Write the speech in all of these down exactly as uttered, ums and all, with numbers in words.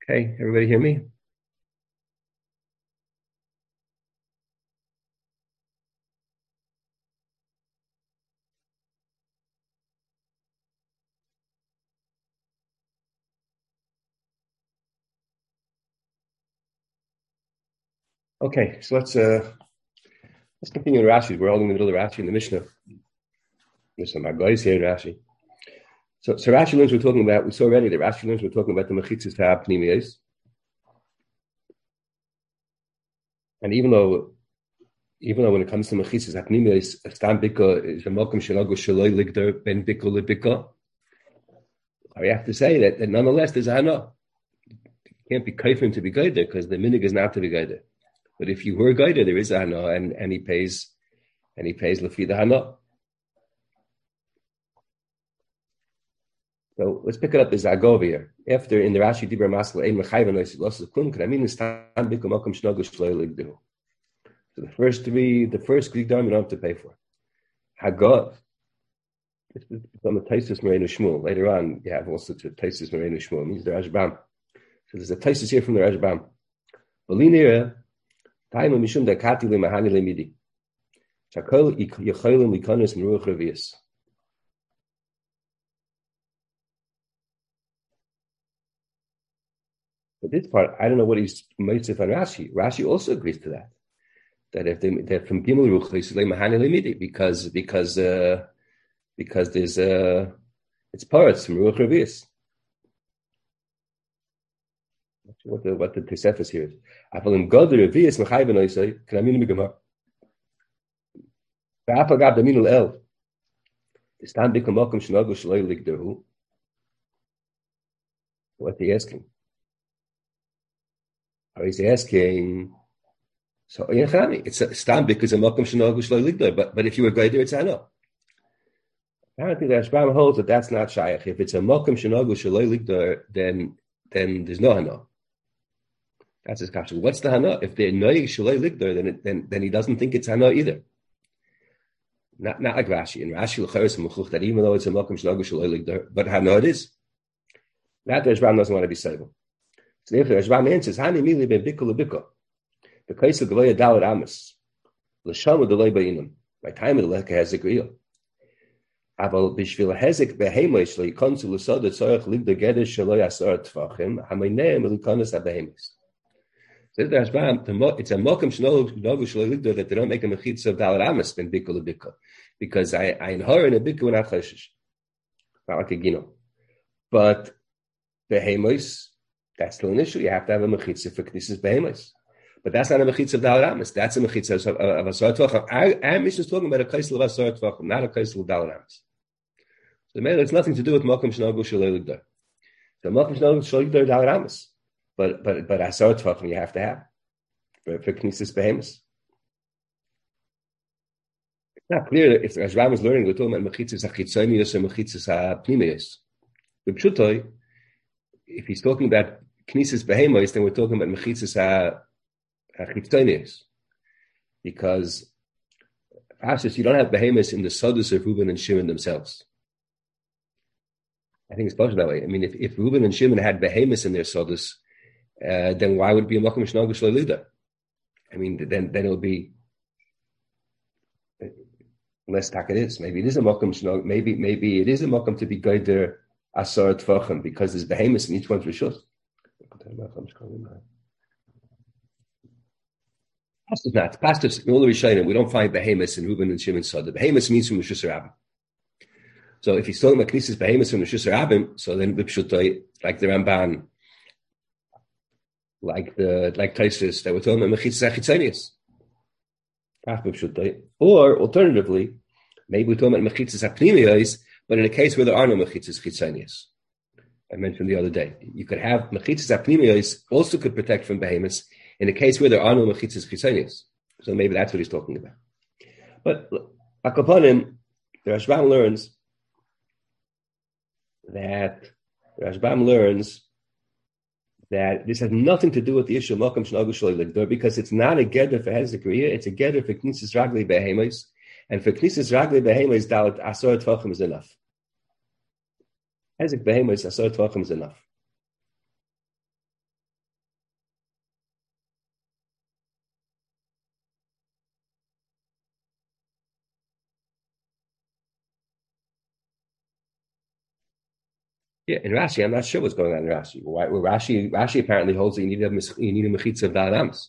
Okay, everybody hear me? Okay, so let's uh let's continue with Rashi. We're all in the middle of Rashi in the Mishnah. Mishnah Magais here in Rashi. So so Rashi learns we're talking about, we saw already that Rashi learns we're talking about the Mechitzas HaPnimiyos. And even though even though when it comes to Mechitzas HaPnimiyos, a Stam Bika is a Malkum Shalago Shaloi Ligder Ben Bika Libika, we have to say that, that nonetheless there's a Hana. You can't be kaifim to be guided because the minig is not to be guided. But if you were guided, there is a Hana and, and he pays and he pays Lafi the Hana. So let's pick it up as Agov here. After in the Rashi Dibra Masla Ein Mechayvan Losses Klum, can I mean Stam Bika Malkum Shalago Shaloi Ligder. So the first three, the first Greek dime you don't have to pay for. Haggav, this is on the Taisus Merenu Shmuel. Later on, you have also to Taisus Merenu Shmuel. It means the Rashbam. So there's a Taisus here from the Rashbam. Balinira, Taima Mishum Dakati Le Mahani Le Midi. Chakol Yecholim Likonis Meruach Revius. But this part, I don't know what he's Moisef on Rashi. Rashi also agrees to that. That if they, that from Gimel Ruch they say Mahani Le Midi because because uh, because there's uh, it's parts from Ruach Revius. What the what the Tosefos here is. Afalim God the Revius Mechayven Oisay can I mean the Gemara. Ve'afal Gab Daminul El. The stand bikam Malkum Shnagu Shaloi Ligdehu. What they asking? Or he's asking. So it's a stand because a Malkum Shnagu Shaloi Ligder. But but if you were guided, it's I know. Apparently, the Rashbam holds that that's not shaykh. If it's a Malkum Shnagu Shaloi Ligder, then then there's no hana. That's his kasha. What's the hana? If they're noyig Shaloi Ligder, then it, then then he doesn't think it's hana either. Not not like Rashi. In Rashi l'cheres muchuch that even though it's a Malkum Shnagu Shaloi Ligder, but hana it is. That the Rashbam doesn't want to be stable. So therefore, the Rashbam answers hani mili ben bikul lebikul. The case of Galoya Dalit Amos. L'shama delay ba'inam. By time of the leka has a grill. Aval bishvil hezek behemosh leikontzu l'sod tzorach ligda gedesh shelo yasar tfachim hamayneim l'ikonas habehemosh. So the Rashbam, it's a mokum shnogu shelo ligda that they don't make a mechitza of Dalit Amos ben bikul lebikul because I I inher in a bikul not choshish. Not like a gino. But behemosh, that's still an issue. You have to have a mechitza for knisses behemosh. But that's not a mechitza of Dalit Amos. That's a mechitza of, of, of Asar Tvachim. Our, our mission is talking about a kaisel of Asar Tvachim, not a kaisel of Dalit Amos. So it's nothing to do with Malkum Shnagu Shaloi Ligdar. So Malkum Shnagu Shaloi Ligdar Dalit Amos. But but but Asar Tvachim you have to have for, for Knesses Behemoths. It's not clear if the Rashbam is learning we're talking about mechitzas hachitzonius or mechitzas hapnimius. The pshutoy, if he's talking about Knesses Behemoths, then we're talking about mechitzas ha because Pashas, you don't have behemoths in the Sodus of Reuben and Shimon themselves. I think it's possible that way. I mean, if, if Reuben and Shimon had behemoths in their Sodus, uh, then why would it be a Makom Shnagu Shaloi Ligdar? I mean, then then it would be less tak it is. Maybe it is a Makom Shnagu. Maybe maybe it is a Makom to be Geider Asar Tvachim because there's behemoths in each one's Rishus. Pastos not. Pastos, in all the Rishonim, we don't find behemoths in Reuben and Shimon Soda. Behemoths means from Rishus Rabbim. So if he's talking about Knesses behemoths from Rishus Rabbim, so then Bipshutai, like the Ramban, like the like Taisus, that we're talking about Mechitzas Achitzonius. Or alternatively, maybe we're talking about Mechitzas Apnimiyos, but in a case where there are no Mechitzas Chitzonius. I mentioned the other day. You could have Mechitzas Apnimiyos also could protect from behemoths in a case where there are no mechitzas chitzonius. So maybe that's what he's talking about. But Akapanim, the Rashbam learns that the Rashbam learns that this has nothing to do with the issue of Malkum Shnagu Shaloi Ligdar because it's not a geder for Hezekriya, it's a geder for Knesses Ragli Behemoths, and for Knesses Ragli Behemoths, Dalit Asar Tvachim is enough. Hezek Behemoths, Asar Tvachim is enough. Yeah, in Rashi, I'm not sure what's going on in Rashi. Why? Well, Rashi, Rashi apparently holds that you need a you need a mechitza of dal amos.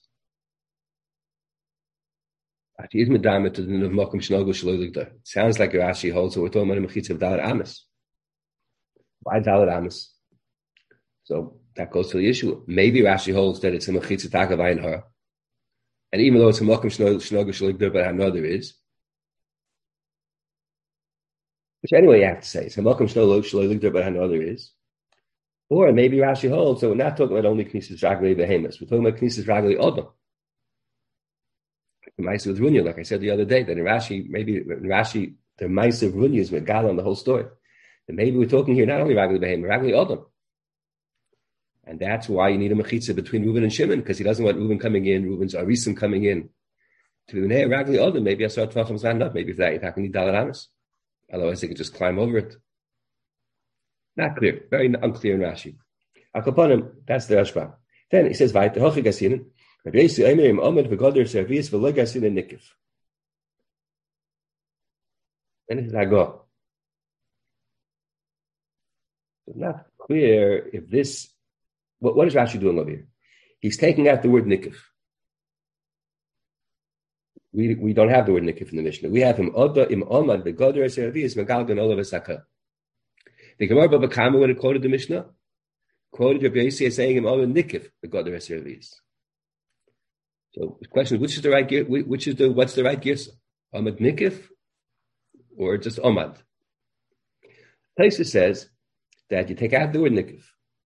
Rashi is medama to the makom shnogel shloigler. Sounds like Rashi holds that we're talking about a mechitza of dal amos. Why dal amos? So that goes to the issue. Maybe Rashi holds that it's a mechitza takavayin her, and even though it's a makom shnogel shloigler, but another is. Which anyway, you have to say it's a makom shnogel shloigler, but another is. Or maybe Rashi holds that we're not talking about only knisas ragli behemoths. We're talking about knisas ragli odom. The Maisa with Runya, like I said the other day, that in Rashi, maybe in Rashi, the Maisa of Runya is Megala on the whole story. And maybe we're talking here not only Ragli Behem, but Ragli Odom. And that's why you need a mechitza between Reuben and Shimon, because he doesn't want Reuben coming in, Reuben's Arisim coming in. To be hey, Ragli Odom, maybe I saw Tvachim's not enough. Maybe for that, you're not going to need Dalaramas. Otherwise, they could just climb over it. Not clear. Very unclear in Rashi. Akaponim, that's the Rashba. Then he says, Vayte Hochi Gasinin. Rabbi Yossi Eimerim Omed v'Goder Servius v'Lo Gasin and Nikif. And this is Hago. It's not clear if this. What, what is Rashi doing over here? He's taking out the word Nikif. We we don't have the word Nikif in the Mishnah. We have him Oda im Omad v'Goder Servius v'Galgan Olav Esaka. The Gemara Baba Kama, when it quoted the Mishnah, quoted Rabbi Yossi as saying him Omad Nikif v'Goder Servius. So the question is, which is the right gear? Which is the what's the right girsa? Amad Nikif or just Amad? Taisa says that you take out the word Nikif.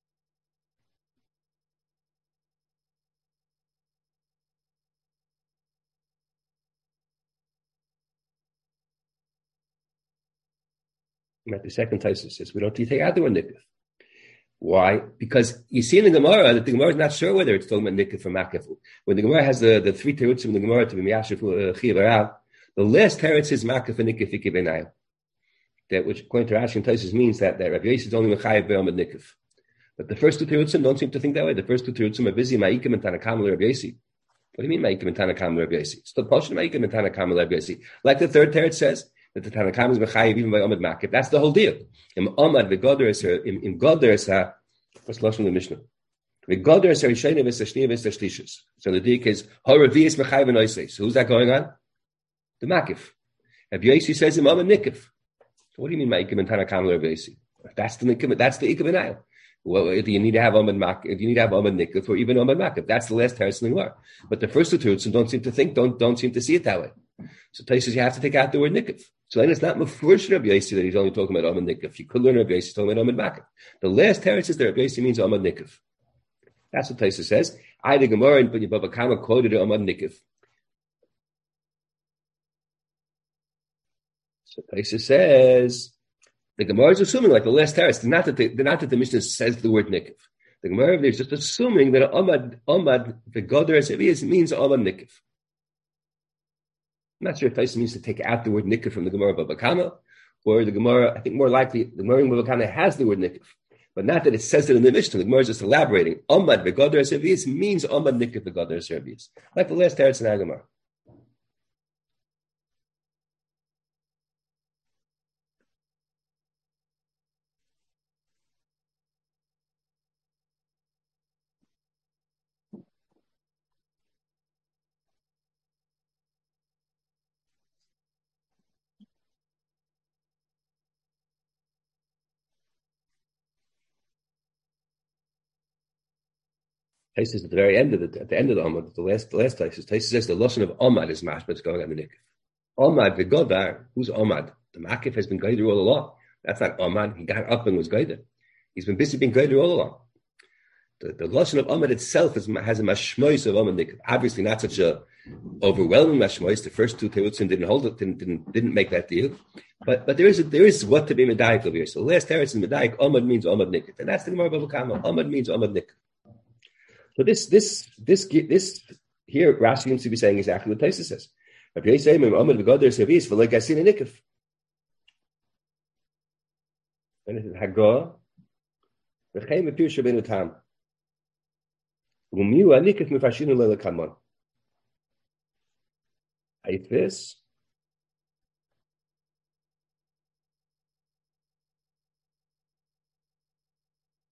The second Taisa says we don't take out the word Nikif. Why? Because you see in the Gemara that the Gemara is not sure whether it's talking about Nikif or Makif. When the Gemara has the, the three terutzim in the Gemara to be Miyashif Chiyav Arav, the last teretz is Makif and Nikif Ikib Enayim. That which, according to Rashi and Tosfos, means that, that Rabbi Yossi is only Mechayev Be'amad Nikif. But the first two terutzim don't seem to think that way. The first two terutzim are busy Ma'ikim and Tanakam Rabbi Yossi. What do you mean Ma'ikim and Tanakam Rabbi Yossi? It's the portion of Ma'ikim and Tanakam Rabbi Yossi. Like the third teretz says, that the Tanakam is Mechayev even by Amad Makif. That's the whole deal. Im Amad v'Goder is im im Goder is ha. What's the lashon of the Mishnah? V'Goder is harishayna v'sashniya v'sashlishus. So the dik is haravius Mechayev and Oisei. So who's that going on? The Makif. Rabbi Yossi says im Amad Nikif. So what do you mean Ma'ikim and Tanakam Rabbi Yossi? That's the Nikif. That's the Ikab Enayim. Well, do you need to have Amad Makif? Do you need to have Amad Nikif or even Amad Makif? That's the last teretz in the Gemara. But the first two teretzim don't seem to think, don't don't seem to see it that way. So places you have to take out the word Nikif. So then it's not Mefurish Rabbi Yossi that he's only talking about Amad Nikif. You could learn Rabbi Yossi talking about Amad Makif. The last teretz is that Rabbi Yossi means Amad Nikif. That's what Taisa says. I, the Gemara, and Baba Kama quoted Amad Nikif. So Taisa says the Gemara is assuming like the last teretz. Not that the, not that the Mishnah says the word Nikif. The Gemara is just assuming that Amad Amad the Goder Sevius means Amad Nikif. I'm not sure if Taisa means to take out the word Nikif from the Gemara Baba Kama, or the Gemara, I think more likely, the Gemara Baba Kama has the word Nikif, but not that it says it in the Mishnah. The Gemara is just elaborating. Amad v'Goder Servius means Amad Nikif v'Goder Servius. Like the last teretz in our Gemara. Taisa is at the very end of the at the end of the Amad, the last the last Taisa. Taisa says the lashon of Amad is mashma, it's going on the Nikif. Amad v'Godar, who's Amad? The Makif has been guided all along. That's not Amad. He got up and was guided. He's been busy being guided all along. The, the lashon of Amad itself is, has a mashmois of Amad Nikif. Obviously, not such a overwhelming mashmois. The first two terutzim didn't hold it, didn't, didn't didn't make that deal. But but there is a, there is what to be medayik over here. So the last teretz in medayik, Amad means Amad Nikif, and that's the Gemara Bava Kama. Amad means Amad Nikif. So this this this this here Rashi seems to be saying exactly what Taisa says. Rabbi Yossi says, "Amad v'Goder Servius v'Lo Gasin and Nikif." And it is Haggah. V'chein v'Pirush Rabbeinu Tam. U'miu Nikif mifashinu leila kamon. Haifis.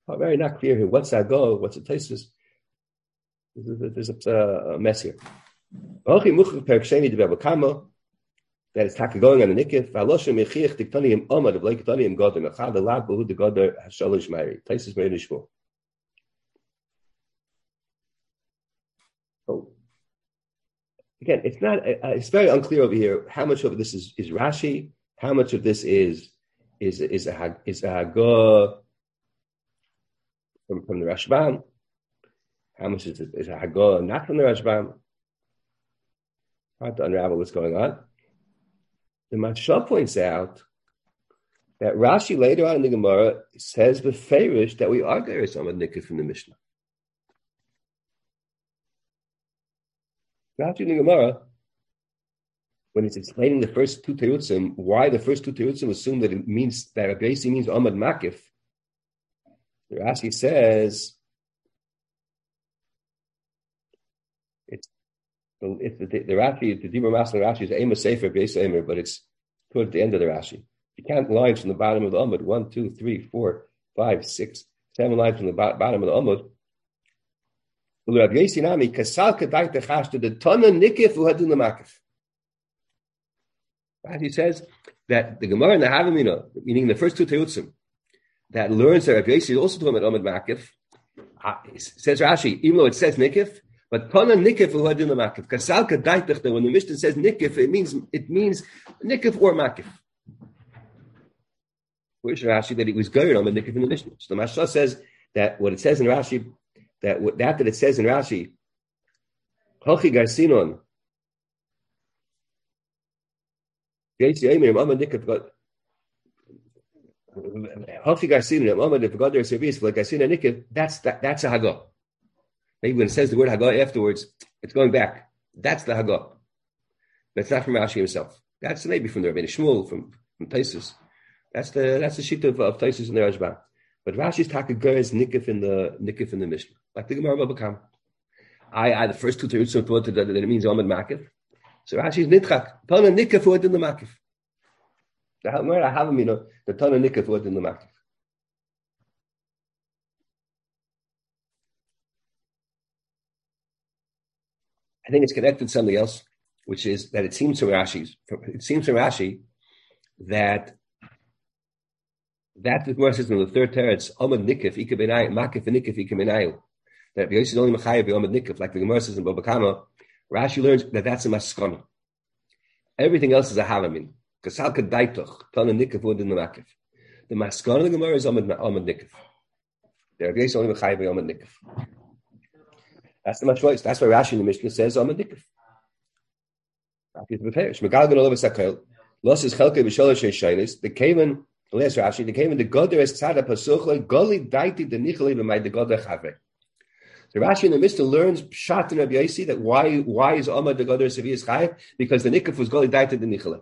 very not clear here. What's that go? What's the Taisus? There's a, a, a mess here. That is going on the nikif. Valoshem mechich diktaniim omad of like diktaniim godem echad alad behu the goder hashalish mari. Taisus made nishmo. Oh, again, it's not. Uh, it's very unclear over here how much of this is, is Rashi, how much of this is is is a is a Hagah from, from the Rashbam, how much is is a Hagah not from the Rashbam. Hard to unravel what's going on. The Mashal points out that Rashi later on in the Gemara says beferish that we are going to some nikah from the Mishnah. Rashi in the Gemara, when it's explaining the first two terutzim, why the first two terutzim assume that it means that it basically means Amad Makif. Rashi says it's it's the, the, the Rashi, the Dibur Masler Rashi is Ema Sefer Beis Emer, but it's toward the end of the Rashi. You count lines from the bottom of the Amud, one, two, three, four, five, six, seven lines from the bo- bottom of the Amud. Rashi says that the Gemara and the Havamina, meaning the first two Teutzim, that learns that Rabbi Yossi is also talking about Amud Makif, uh, says Rashi, even though it says Nikif, but Tana Nikif u'hadin Makif. Kasal kadaitach, when the Mishnah says Nikif, it means it means Nikif or Makif. Where's Rashi that it was going on the Nikif in the Mishnah? So the Mashal says that what it says in Rashi, that what that, that it says in Rashi, Hochi Garsinon, Yossi Eimer Amud Nikif got Hochi Garsinon Amud if God there service like Garsinon Nikif. That's that, that's a Hagah. Maybe when it says the word Hagah afterwards, it's going back. That's the Hagah. But it's not from Rashi himself. That's maybe from the Rabbeinu Shmuel, from, from Taisus. That's the that's the sheet of, of Taisus in the Rashbam. But Rashi's Takagur is Nikif in the Nikif in the Mishnah. Like the Gemara Baba Kam. I, I the first two Terutzim thought that, that it means Amad Makif. So Rashi's Nitchak. Tana Nikif word in the Makif. The Gemara Havamina, the Tana Nikif word in the Makif. I think it's connected to something else, which is that it seems from Rashi's, it seems from Rashi that that the Gemara says in the third teretz, Amad Nikif, Ika Benayu, Makif and Nikif, Ika Benayu, that Yossi is only Machayev, Amad Nikif, like the Gemara says in Baba Kama. Rashi learns that that's a maskana. Everything else is a halamin. Kasal Kadaitoch, Tana Nikif, would in the Makif. The maskana of the Gemara is Amad Nikif. There Yossi only Machayev, Amad Nikif. That's the much choice. That's why Rashi in the Mishnah says Amad Nikif. Rashi is prepared. Shmegal ben Olav Sakel. Los is Chelke b'Sholosh Sheilis. The Kavan, the last Rashi, the Kavan, the Goder is Tzada Pasuchle, Goli Daiti, the Nichali, b'may the Goder Chavre. So Rashi in the Mishnah learns Pshat in Rabbi Yossi that why why is Amad the Goder Seviyas Chayiv? Because the Nikif was Goli Daiti, the Nichali.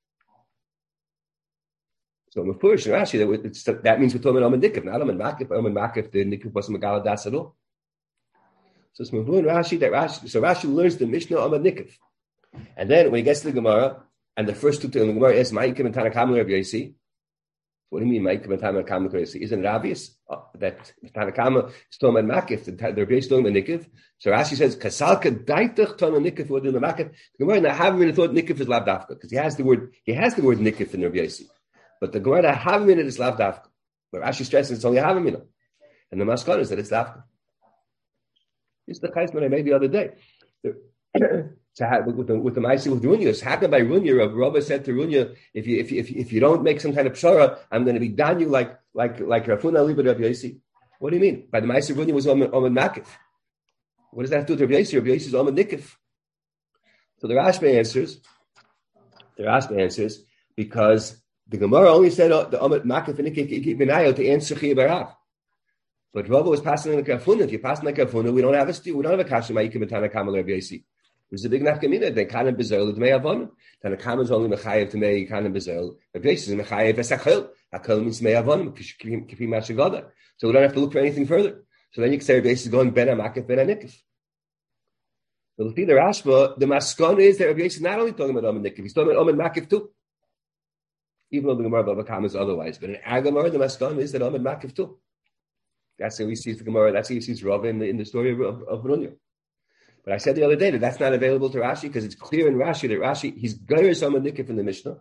So Mefurish in Rashi, that, that means we're talking about Amad Nikif, not Amad Makif. Amad Makif, the Nikif wasn't Megala Das at all. So it's Mefurish Rashi that Rashi, so Rashi learns the Mishnah Amad Nikif. And then when he gets to the Gemara, and the first two, the Gemara is Ma'ikam and Tanakam Rabbi Yossi. What do you mean Ma'ikam and Tanakam Rabbi Yossi? Isn't it obvious uh, that Tanakam is talking about Makif, the Rabbi Yossi is talking about Nikif? So Rashi says, Kasalka daitach tana Nikif would in the Makif. The Gemara I haven't really thought Nikif is Lavdafka, because he has the word he has the word Nikif in Rabbi Yossi. But the Gemara I haven't minute is Lavdafka. But Rashi stresses it's only a minute. And the Maskana is that it's Dafka. This is the chayesman I made the other day. So how, with the with the Maisi with Runya, it's happened by Runya. Rabbi said to Runya, if you if you if you, if you don't make some kind of pshara, I'm going to be down you like like like Rafuna Liba Rabbi Yossi. What do you mean? By the Maisi Runya was Amad Makif. What does that have to do with Rabbi Yossi? Rabbi Yossi is Amad Nikif. So the Rashba answers. The Rashba answers because the Gemara only said uh, the Amad Makif and Nikif Benayo to answer Chiyah Barav. But Rabbi was passing like Rafuna. If you're passing like Rafuna, we don't have a we don't have a kasha Ma'ikam and Tanakam Rabbi Yossi. There's a big nafkamina. They can't bezel the meyavon. Tanakam is only mechayev to mey can't bezel. But Yossi is mechayev esachel. Hakol means meyavon. Kipi mashagada. So we don't have to look for anything further. So then you can say Rabbi Yossi is going ben amakif ben anikif. But the the Rashba, the maskon is that Rabbi Yossi is not only talking about Amad Nikif, he's talking about Amad Makif too. Even though the Gemara Bava Kam is otherwise, but in Agamar the maskon is that Amad Makif too. That's how he sees the Gemara. That's how he sees Rav in the, in the story of, of, of Runya. But I said the other day that that's not available to Rashi because it's clear in Rashi that Rashi, he's Gair Sama Nikif in the Mishnah.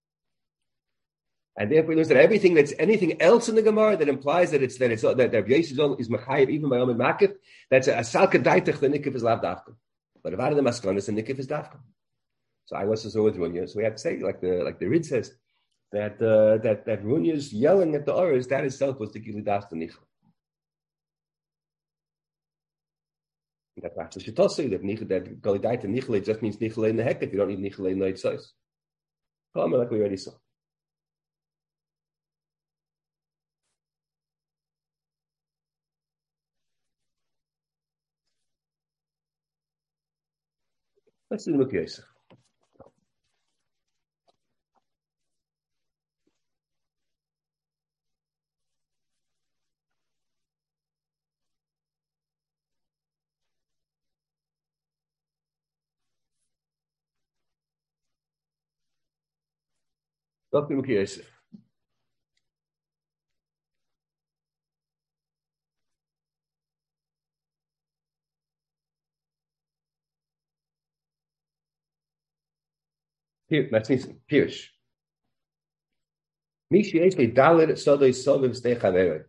And therefore he learns that everything that's anything else in the Gemara that implies that it's that it's that Rabbi Yosef is Machayev even by Omid Makif, that's a Salka Daitach, the Nikif is Lav Dafka. But if out of the Maskonis, the Nikif is Dafka. So I was so with Runya. So we have to say, like the like the Rid says, that uh, that that Runya's yelling at the Oris, that itself was the Gili Das the Nichel. That perhaps the Shitossi, that Nichel, that Galidaita Nichel just means Nichel in the Heket. You don't need Nichel in the Yitzhak. Come like we already saw. Let's do the Mukh. Doctor Mukh Yosef. Here, that's Pirish. Mishi Esli Dalit Sodoi Soviv Stechavere.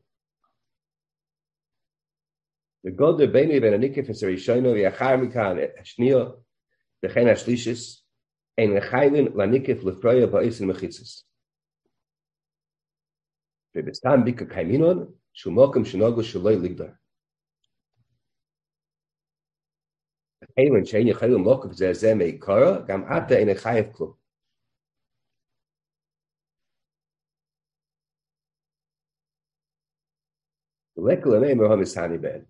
The God the Beni Ben Anikif is a Rishono Yachar Mikan Shnia the Chen Ashlishis and Chaylin Lanikif Lefroya Ba'is and Mechitzis. Bebestam Bika Kaiminon Shumokum Shinogo Shaloi Ligdar. Chaylin Chain Chaylin Mokov Zezeme Kara Gam Ata in a Chayev Klub. Lekul Amei Mohammed Hani Ben.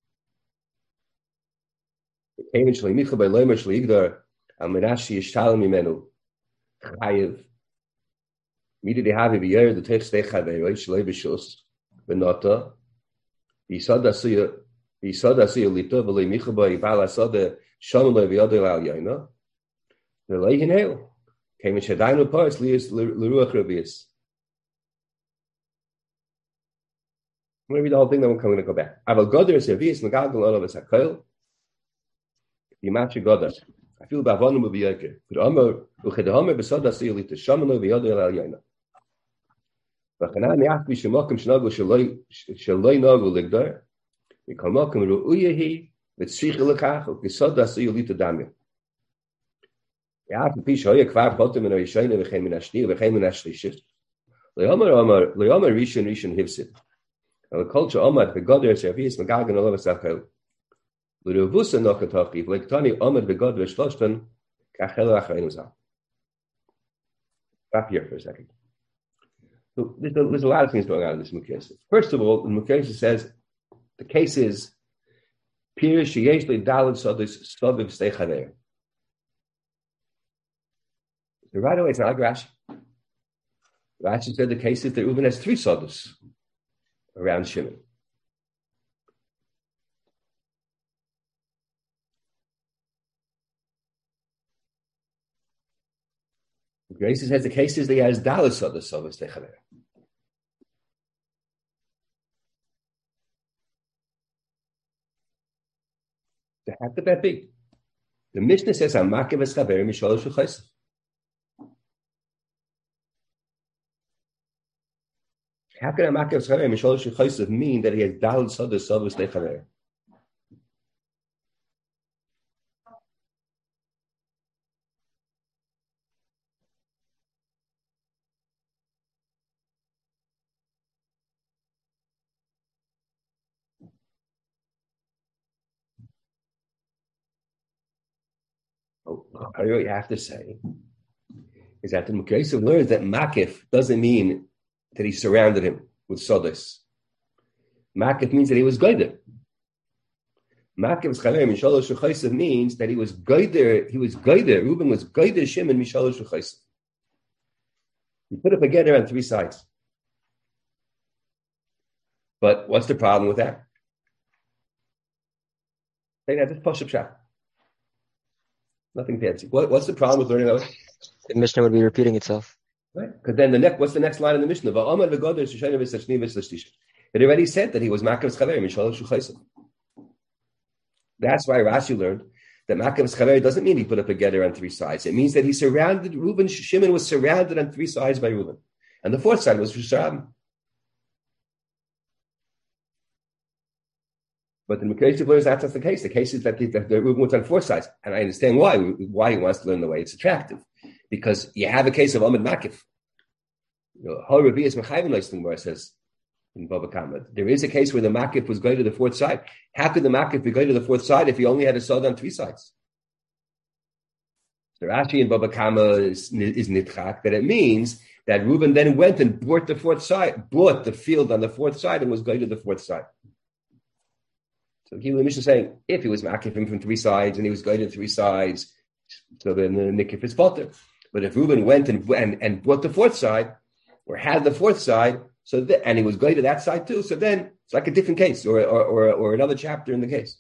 Chaylin Shalimicha by Lomer Shaligdar Al Menashi Yishtal Mimenu Chayev. Midi de Havi Biyer the Teich Stechavei Shaloi B'Shus Benota Yisada Suya Yisada Suya Lito V'Lei Michabai Bala Sada Shamlo V'Yadol Al Yaina V'Lei Hineu Came in Shadainu Parts Lius L'Ruach Rabius. I'm going to read the whole thing, then we're going to go back. Aval Goder Servius Nagal Olav Sakol Yimachi Goder. I feel about one will be okay. But Amar Uchedahama Besada Suya Lito Shamlo V'Yadol Al Yaina. V'Chanan Yach B'Shemokim Shnago Shaloi Shaloi Nagu Ligdar. V'Kalmokim Ru'uyehi V'Tzrich Lekach V'Kisada Suya Lito Damya. Yach B'Pish Hoya Kvar Chotem and Rishayna V'Chem Min Ashni V'Chem Min Ashlishit. Le'Amar Amar Le'Amar Rishon Rishon Hivsid. And the culture Amad V'Goder Servius Magagan Olav Sakol. L'Revusa Nokatachi V'Lektani Amad V'Goder Shloshtan Kachel Achainu Zal. Stop here for a second. So there's a, there's a lot of things going on in this Mukh. First of all, the Mukh says the case is Pir Sheyesh Dalit Sodis Soviv Steichaver. So right away, it's not like Rashi. Rashi said the case is that Reuben has three Sodis around Shimon. Gracie says the case is that he has Dalit Sodis Soviv Steichaver. How could that be? The Mishnah says, "Amakev eschaver mishalosh v'chosef." How can Amakev eschaver mishalosh v'chosef mean that he has Dalit Sodis Soviv Steichaver? What you have to say is that the Mukh learns that Makif doesn't mean that he surrounded him with Sodis. Makif means that he was Geider. Makif Chaver Mishalosh V'Chosef means that he was Geider. He was Geider. Reuben was Geider Shimon Mishalosh V'Chosef. He put up a Geder on three sides. But what's the problem with that? Say that just push up shot. Nothing fancy. What, what's the problem with learning that way? The Mishnah would be repeating itself. Right? Because then the next, what's the next line in the Mishnah? It already said that he was Makav's Chaver, Mishal Shuchaisim. That's why Rashi learned that Makav's Chaver doesn't mean he put up a getter on three sides. It means that he surrounded, Reuben, Shimon was surrounded on three sides by Reuben. And the fourth side was Shushan. But the Mekaysiv learns that's not the case. The case is that the, that the Reuben was on four sides. And I understand why, why he wants to learn the way it's attractive. Because you have a case of Ahmed Makif. Harabias Mechayvin Leistung says in Baba Kama. There is a case where the Makif was going to the fourth side. How could the Makif be going to the fourth side if he only had a sod on three sides? So Rashi in Baba Kama is, is nitchak, that it means that Reuben then went and bought the fourth side, bought the field on the fourth side and was going to the fourth side. So Gila Mishnah is saying, if he was Makif him from three sides and he was going to three sides, so then the Nikif is potter. But if Reuben went and, and, and bought the fourth side, or had the fourth side, so that, and he was going to that side too, so then it's like a different case, or or, or, or another chapter in the case.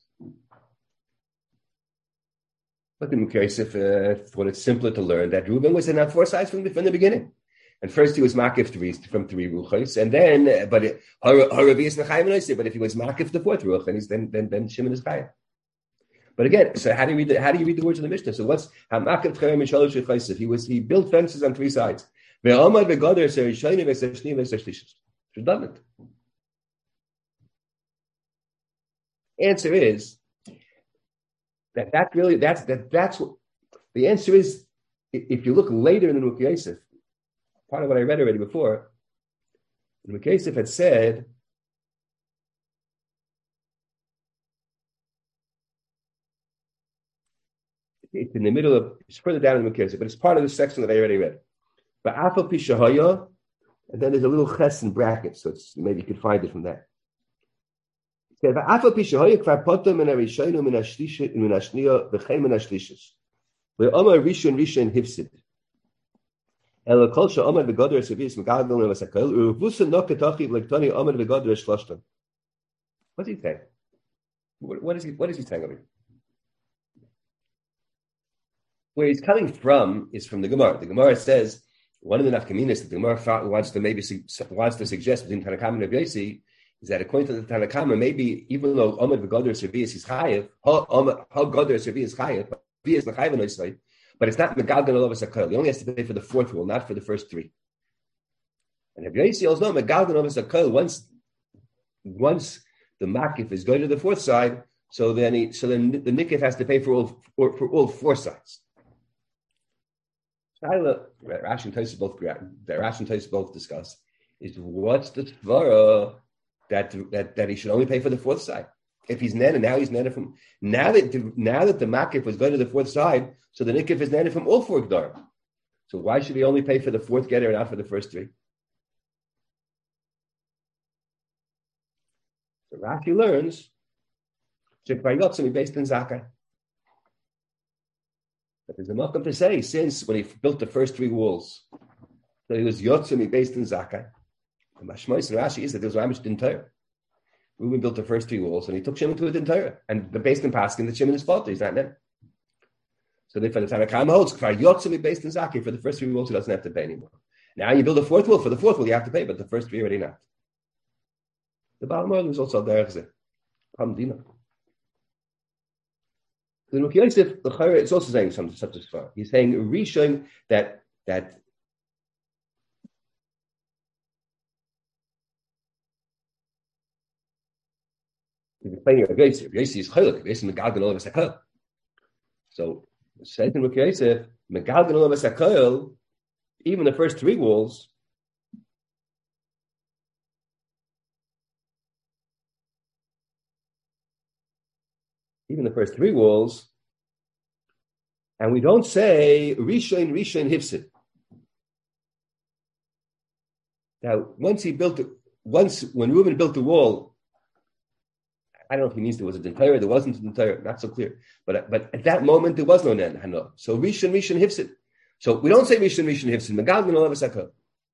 But in case if uh, thought it's simpler to learn that Reuben was in that four sides from the, from the beginning. And first he was makif three from three ruchos, and then uh, but it, Haravias Nechayim, but if he was makif the fourth ruch, then he's then then then Shimon is chayim. But again, so how do you read the how do you read the words of the Mishnah? So what's makif chayim mishalosh ruchos? He was he built fences on three sides. Ve'amad ve'gader ser shayne ve'ser shni ve'ser shlishis. Redundant. Answer is that that really that's that that's what the answer is. If you look later in the Nuk Yosef, part of what I read already before, the Nuk Yosef had said it's in the middle of it's further down in the Nuk Yosef, but it's part of the section that I already read. But Afal Pishahaya, and then there's a little ches in brackets, so it's, maybe you could find it from that. It said, Afal Pishahaya kvar potem min harishaynu min hashlish min hashniya v'chein min hashlishis. Ve'amar rishon rishon hifsid. Ela kol she'amar v'gader sevis megalgal nevasakol u'vusa nokatachi v'lektani amar v'gader shloshtan. What's he saying? What, what is he? What is he saying over here? Where he's coming from is from the Gemara. The Gemara says one of the nafkaminas that the Gemara wants to maybe wants to suggest between Tanakama and Rav Yossi is that according to the Tanakama, maybe even though Amad v'Gader Servius is chayev, how Gader Servius is chayev, but it's not Megalgan Olavas Akol. He only has to pay for the fourth rule, not for the first three. And Rav Yossi also knows Megalgan Olavas Akol. Once, once the makif is going to the fourth side, so then he, so then the nikif has to pay for all for, for all four sides. Rashi and Tosfos both that Rashi and Tosfos both discuss is what's the tvara that that that he should only pay for the fourth side. If he's nena, now he's nena from now that the, now that the makif was going to the fourth side, so the nikif is nena from all four gdar. So why should he only pay for the fourth getter and not for the first three? So Rashi learns Shekvar based in Zakah. But there's a welcome to say, since when he built the first three walls, so he was Yotzumi based in Zakah. The Mashmois and Rashi is that there was Ramish Din Torah. Reuben built the first three walls, and he took Shimon to a Din Torah. And the based in Paskin, that Shimon is fault, he's not there. So they found the Tanakam holds, Kfar Yotzumi based in Zakah, for the first three walls, he doesn't have to pay anymore. Now you build a fourth wall, for the fourth wall you have to pay, but the first three already not. The Baal Mor was also there. Hamdina. The Nuk Yosef, the Chayre, is also saying something such as far. He's saying Rishon that that he's explaining Rav Yosef. Yosef is Chaylik. Yosef Megalgan Olav Sakol. So says in Nuk Yosef, Megalgan Olav Sakol, even the first three walls. Even the first three walls, and we don't say Rishon, Rishon, Hifsid. Now, once he built, the, once when Reuben built the wall, I don't know if he means there was a Dentire, there wasn't a Dentire, not so clear. But but at that moment there was no Hano. So Rishon, Rishon, Hifsid. So we don't say Rishon, Rishon, Hifsid. Megalgan Olav Sakol.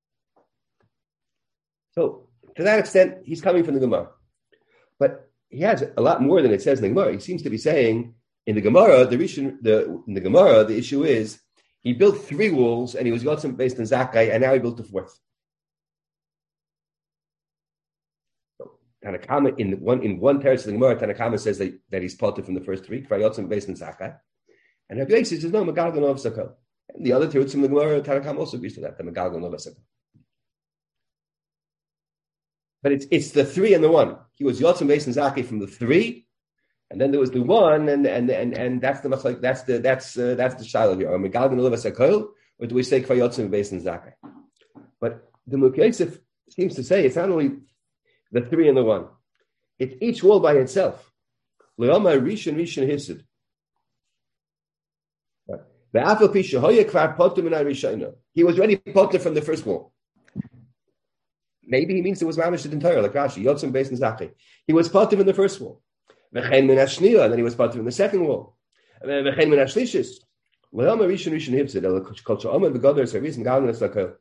So to that extent, he's coming from the Gemara, but he has a lot more than it says in the Gemara. He seems to be saying in the Gemara, the Rishon, the in the Gemara, the issue is he built three walls and he was Yotzim based in Zakkai, and now he built the fourth. So Tanakama in one in one teretz of the Gemara, Tanakama says that, that he's parted from the first three, Kvayotzim based in Zakai. And Rabbi Yossi says, no, Megalgan of Sakal. And the other teretz in the Gemara, Tanakama also agrees to that, the Megalgan of Sakal. But it's it's the three and the one. He was Yotzim based in Zakai from the three, and then there was the one, and and and, and that's the like that's the that's uh, that's the shiloh here. Or Megalgan of Sakal, or do we say Kvayotzim based in Zakai? But the Mukh seems to say it's not only the three and the one. It's each wall by itself. Le'oma rishon rishon hifsid. He was already potter from the first wall. Maybe he means it was mamish the entire, like Rashi, Yotzim Beis and Zachi. He was potter from the first wall. And then he was potter from the second wall. Le'oma rishon rishon hifsid.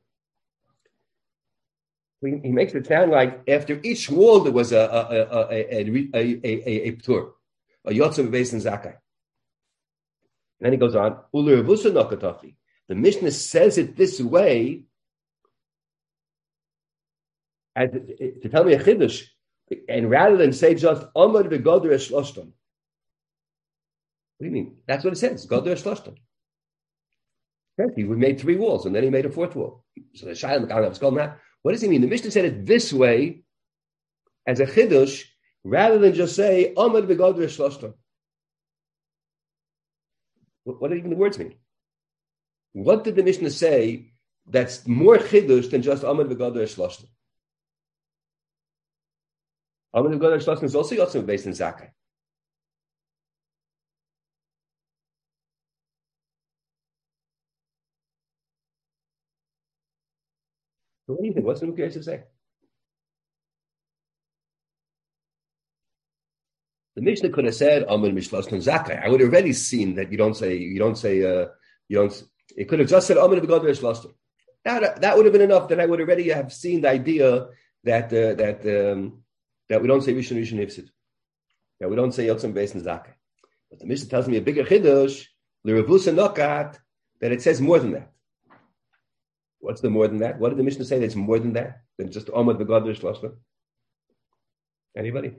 He makes it sound like after each wall there was a a a a a a, a, a ptur, a yotzim based in zakai. And then he goes on. The Mishnah says it this way as to tell me a chiddush, and rather than say just Amar v'Goder Shloshtam. What do you mean? That's what it says. Goder Shloshtam. He made three walls, and then he made a fourth wall. So the Shayla Mekanav is called that. What does he mean? The Mishnah said it this way, as a chiddush, rather than just say Amad v'Goder Shloshtam. What do even the words mean? What did the Mishnah say that's more chiddush than just Amad v'Goder Shloshtam? Amad v'Goder Shloshtam is also Yotzim based in Zakai. So what do you think? What's the Mukh to say? The Mishnah could have said Amar Mishloshtam Zakai. I would have already seen that you don't say you don't say uh, you don't. It could have just said Amar v'Goder Shloshtam. That that would have been enough. That I would already have seen the idea that uh, that um, that we don't say Rishon Rishon Hifsid. That we don't say Yotzim Beis and Zakai. But the Mishnah tells me a bigger chiddush l'Revusa Nokat that it says more than that. What's the more than that? What did the Mishnah say that's more than that? Than just Amad v'Goder Shloshtam? Anybody?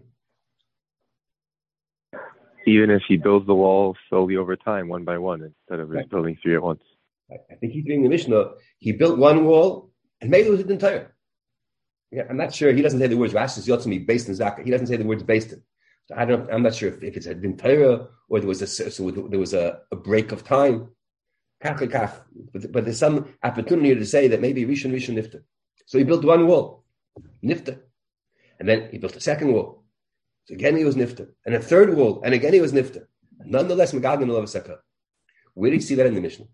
Even if he builds the wall slowly over time, one by one, instead of right. building three at once. I think he's doing the Mishnah. He built one wall, and maybe it was the entire. Yeah, I'm not sure. He doesn't say the words Rashi Yotzimi based in Zakah. He doesn't say the words based in. So I don't. I'm not sure if, if it's an entire or there was a so there was a, a break of time. But, but there's some opportunity to say that maybe Rishon Rishon Nifta. So he built one wall, Nifta. And then he built a second wall. So again he was Nifta. And a third wall, and again he was Nifta. Nonetheless, Megalgan Olav Saka. Where do you see that in the Mishnah?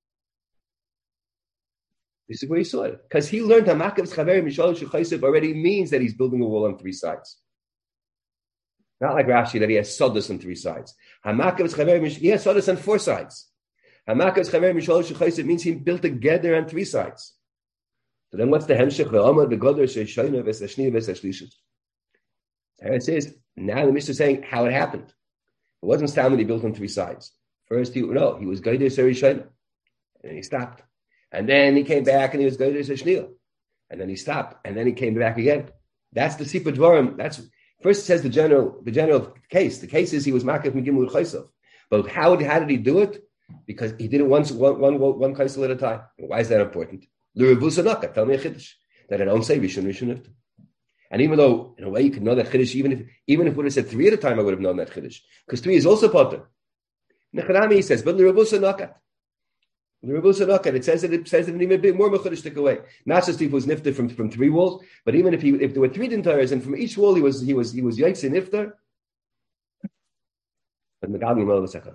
This is where he saw it. Because he learned Hamakav Chaver Mishal Shechaysev already means that he's building a wall on three sides. Not like Rashi that he has Sodas on three sides. Hamakav Chaver Mishal, he has Sodas on four sides. Hamakas Chaver Mishal Shechaysev means he built together on three sides. So then what's the Hemshech? Ve'amar v'Goder she'shayna v'sashniya v'sashlishit. And it says, now the Mishnah is saying how it happened. It wasn't Stam that he built on three sides. First, he, no, he was Goder Serishayna. And then he stopped. And then he came back and he was Goder Sashniya. And then he stopped. And then he came back again. That's the Sipur Dvarim. That's, first it says the general, the general case. The case is he was Makaf Megimul Chaysev. But how, how did he do it? Because he did it once, one, one, one kaisel at a time. Why is that important? L'revusa naka, tell me a chiddush that I don't say rishon rishon nifta. And even though, in a way, you could know that chiddush, even if even if we would have said three at a time, I would have known that chiddush because three is also potter. Nechanami he says, but l'revusa naka, l'revusa naka. It says that it says that it even more mechiddush took away. Not just if it was nifta from, from three walls, but even if he if there were three dintayers and from each wall he was he was he was yaitse nifta. But megalgim lo v'sechah.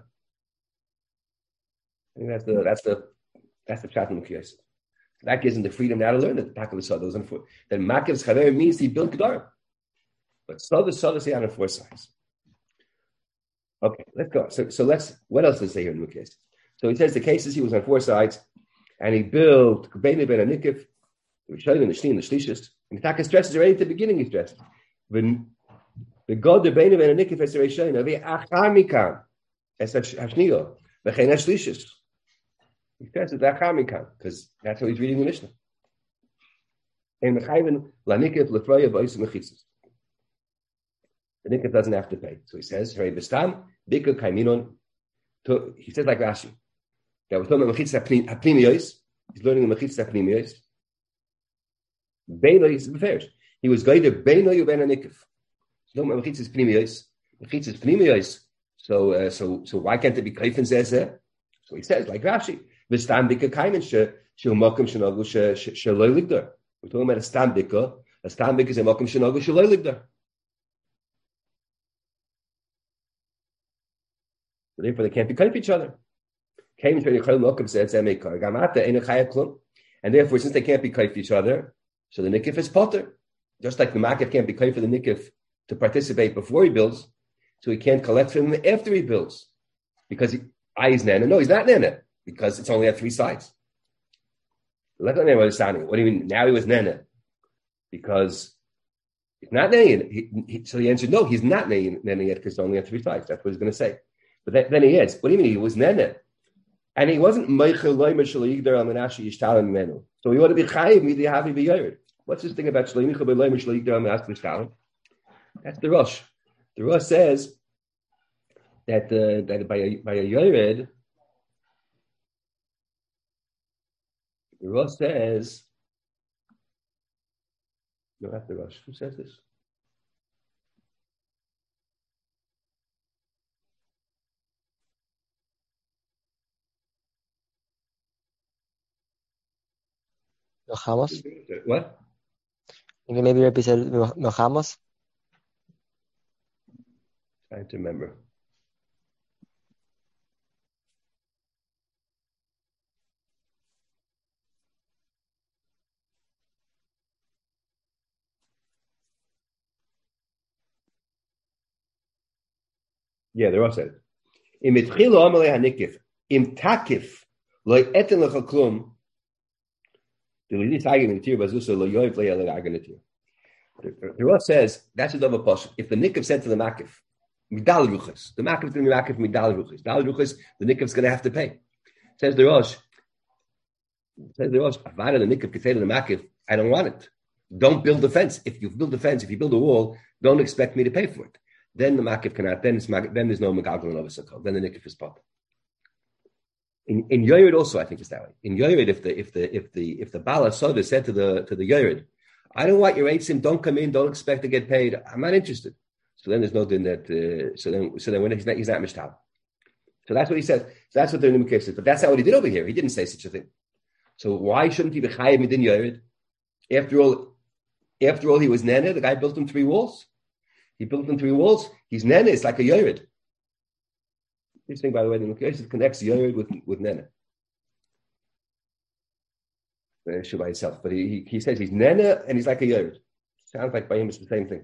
I think that's the that's the that's the chat in the case. That gives him the freedom now to learn that the Pakal Sodos and four. That Makiv's Chaver means he built Gedarim. But Sodos Sodos he had on four sides. Okay, let's go. So so let's what else does it say here in the case? So he says the cases he was on four sides, and he built Kubeni Ben Anikiv, the Rishayim and the Shni and the Shlishist. And the Taka stresses already at the beginning he stressed. When the God the Ben Ben Anikiv as the Rishayim, the Achar Mikan as Hashniyo, the Chen Shlishist. He says it because that's how he's reading the Mishnah. And Mechayven Lanikiv Lefraya Ba'is Mechitzis. The nikif doesn't have to pay. So he says, "Hey, Bistam bika kaiminon." He says like Rashi. That was talking about mechitzas hapnimiyos. He's learning the mechitzas hapnimiyos. Beino is beferish. He was going to beino you ben a nikif. So no mechitzas pnimiyos. Mechitzas pnimiyos. So uh, so so why can't it be kaifin zeh? So he says like Rashi. Bistam bika kaimin she she umakim shenogu she she loy ligdar. We're talking about a stam bika. A stam bika is a makim shenogu she loy ligdar. Therefore, they can't be kind of each other. And therefore, since they can't be kind of each other, so the nikif is potter. Just like the makif can't be kind for the nikif to participate before he builds, so he can't collect from him after he builds. Because he, I is nana. No, he's not nana, because it's only at three sides. Let me understand. What do you mean? Now he was nana. Because he's not nana. He, he, so he answered, no, he's not nana yet, because it's only at three sides. That's what he's going to say. But then, then he is. What do you mean? He was nene, and he wasn't meichel loymer shaligdar al menashi yishtalim menu. So he ought to be chayiv midi havi b'yored. What's this thing about shleimichel loymer shaligdar al menashi yishtalim? That's the Rosh. The Rosh says that uh, that by a, by a yored, the Rosh says, no, that's the Rosh. Who says this? Milchamos? What? You can maybe repeat Milchamos? Trying to remember. Yeah, they're all said. Im itchilu amalei hanikif, im takif, loy eten lecha klum. The Rah says that's a double posh. If the nikif said to the makif, midal ruchas, the makif is going to be makif midal ruchas. Dal ruchas, the nikif is going to have to pay. Says the Rosh. Says the Rosh. Avada the nikif can say to the makif, I don't want it. Don't build a fence. If you build a fence, if you build a wall, don't expect me to pay for it. Then the makif cannot. Then it's then there's no megalgal of a circle. Then the nikif is pot. In in Yored also, I think it's that way. In Yored, if the if the if the if the Bala Soda said to the to the Yored, I don't want your eitzim, don't come in, don't expect to get paid. I'm not interested. So then there's no din that. Uh, so then so then when he's not he's not mishtab. So that's what he says. So that's what the Nimukeh says. But that's not what he did over here. He didn't say such a thing. So why shouldn't he be chayiv midin Yored? After all, after all, he was nene. The guy built him three walls. He built him three walls. He's nene. It's like a Yored. This thing, by the way, the Mukhesh connects Yored with with Nene. Uh, by itself, but he, he he says he's Nene and he's like a Yored. Sounds like by him it's the same thing.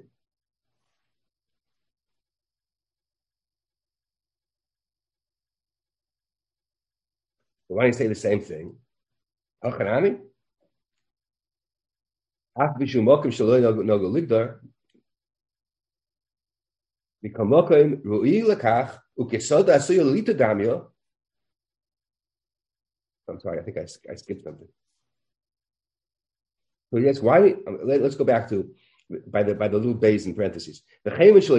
So why don't you say the same thing? Achanami? Af b'shu mokim shaloi nogo ligdar. B'kamokim ru'i lekach. I'm sorry, I think I, I skipped something. So yes, why? Let, let's go back to by the by the little bays in parentheses. Why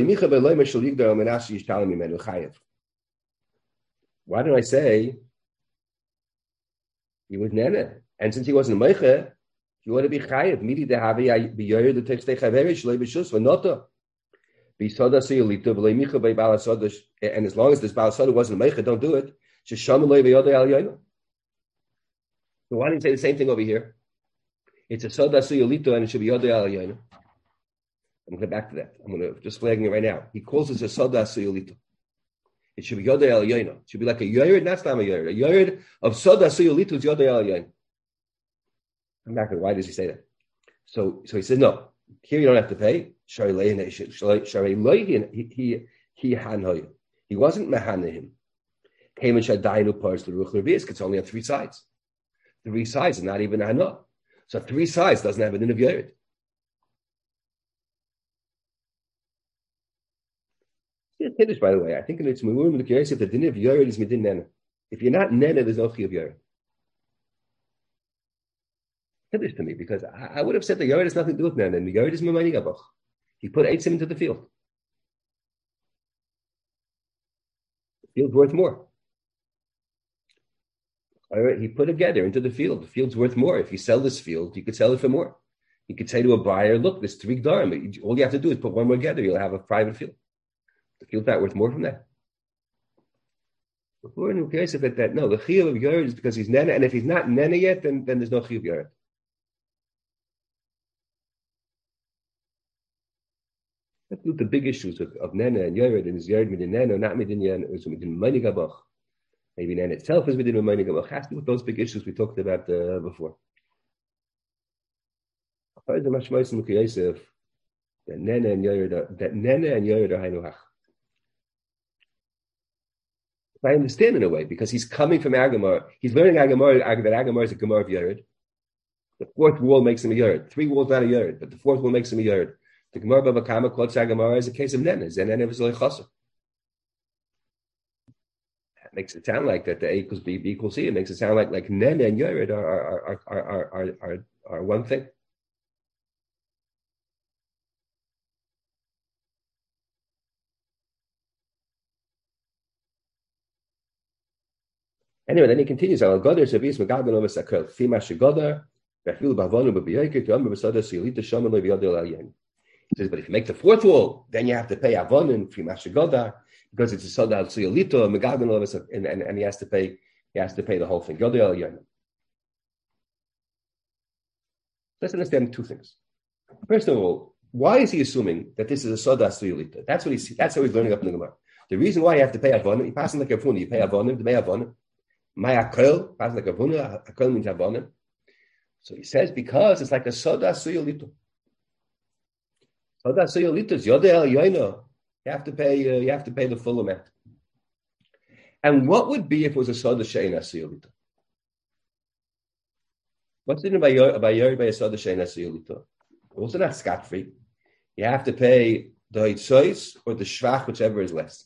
did I say he was nene? And since he wasn't meiche, he ought to be chayev. Midi dehavi biyoyer the text techaveri shlei b'shus v'nota. And as long as this Balasada wasn't Meicha, don't do it. So why didn't you say the same thing over here? It's a Soda Suyolito and it should be Yodei Al Yoina. I'm going to get back to that. I'm going to just flagging it right now. He calls it a Soda Suyolito. It should be Yodei Al Yoina. It should be like a Yored, not Stam a Yored. A Yored of Soda Suyolito is Yodei Al Yoina. I'm not going to, why does he say that? So, so he says, no. Here you don't have to pay. He he he he wasn't mehanehim. Came and shadainu parts the ruch levius. It's only on three sides. Three sides and not even hana. So three sides doesn't have a din of yored. It's Kiddush, by the way. I think it's memurim the curious if the din of yored is midin nena. If you're not nena, there's no chi of yored. Kiddush to me because I, I would have said the Yored has nothing to do with Nana, and the Yored is Mamani Gabach. He put eight sim into the field. field's worth more. All right, he put a gather into the field. The field's worth more. If you sell this field, you could sell it for more. You could say to a buyer, look, there's three dharm. All you have to do is put one more gather. You'll have a private field. The field's not worth more from that. Before in case of it, that no, the chiyuv of Yered is because he's nena, and if he's not nena yet, then, then there's no chiyuv Yered. Let's look at the big issues of, of nena and Yered, and is Yered midin nena, not midin yen, or midin meinig abach. Maybe nena itself is midin meinig abach. Has to do with those big issues we talked about uh, before. The mashmos in Yosef that nena and Yered that nena and Yered are hainuhach. I understand in a way, because he's coming from Agamar. He's learning Agamar, that Agamar is a Gemar of Yered. The fourth wall makes him a Yered. Three walls not a Yered, but the fourth wall makes him a Yered. The Gemar Bava Kama quotes Agamar as a case of Nena. And Nena was a Chasser. That makes it sound like that the A equals B, B equals C. It makes it sound like, like Nena and Yered are, are, are, are, are, are, are one thing. Anyway, then he continues. Al Godar Shavis Magagan over Sakel. Fima Shagodar. Rafil Bavonu Babiyake to Amber Basada Silita Shaman Leviadil Alien. He says, but if you make the fourth wall, then you have to pay Avonin Fima Shagodar because it's a Soda Silito Magagan over and and he has to pay he has to pay the whole thing. Yodil Alien. Let's understand two things. First of all, why is he assuming that this is a Soda Silita? That's what he's that's how he's learning up in the Gemara. The reason why you have to pay Avonin, he passes like a phone, you pay Avonin, to pay Avonin. My akel, passes like a vuna, akel means Avonim. So he says, because it's like a soda suyolito. Soda suyolito is yodel yoino. You have to pay, uh, you have to pay the full amount. And what would be if it was a soda sheina suyolito? What's in by Yered by a soda sheina suyolito? Also not scot-free. You have to pay the hitzois or the shvach, whichever is less.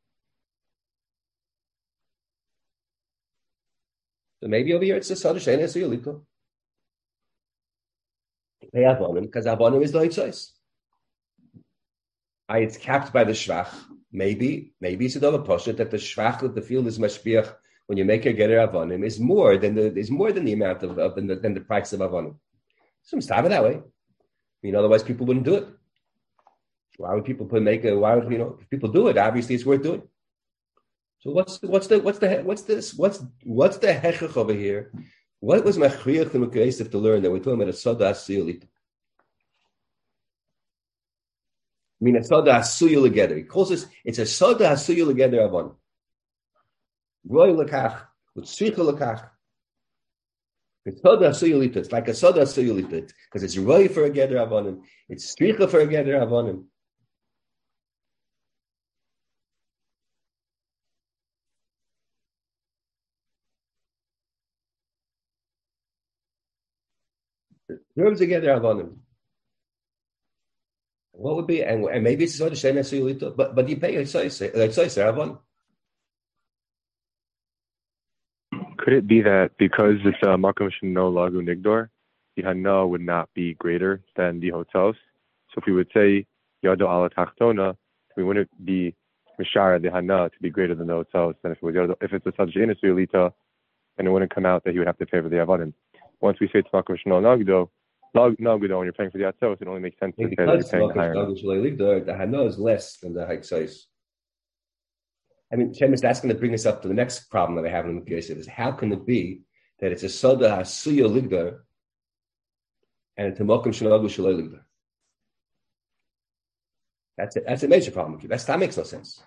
So maybe over here it's a soda sheina suyolito. Pay avonim because avonim is the hitzois. It's capped by the shvach. Maybe, maybe it's another portion that the shvach that the field is mashbiach when you make a getter avonim is more than the is more than the amount of, of than, the, than the price of avonim. So stop it that way. I mean, otherwise people wouldn't do it. Why would people put make a? Why would you know? If people do it, obviously it's worth doing. So what's what's the what's the what's this what's what's the hechach over here? What was machriach and mukreisiv to learn that we're talking about a soda asuyolito? I mean, a soda asuyo together. He calls this it's a soda asuyo together avon. Roy lekach with tzricha lekach. It's soda asuyolito. It's like a soda asuyolito because it's roy for a gather avonim. It's tzricha for a gather avonim. Rubs together avonim. What would be and, and maybe it's sort of shame asuyolito, but but you pay a tzoyser avon. Could it be that because it's a makom sheno lagu nigdor, the hana would not be greater than the hotels? So if we would say yado ala tachtona, we wouldn't be mishara the hana to be greater than the hotels. Then if it was yado, if it's a such asuyolito, and it wouldn't come out that he would have to pay for the avonim. Once we say it's makom sheno lagdo. No, no, when you're paying for the atzos, it only makes sense to say that you're paying higher. The hana is less than the high size. I mean, Shemesh, that's going to bring us up to the next problem that I have in the case is how can it be that it's a soda hasuya ligdar and it's a mokum shalagu shalay ligdar? That's it. That's a major problem. That's, that makes no sense.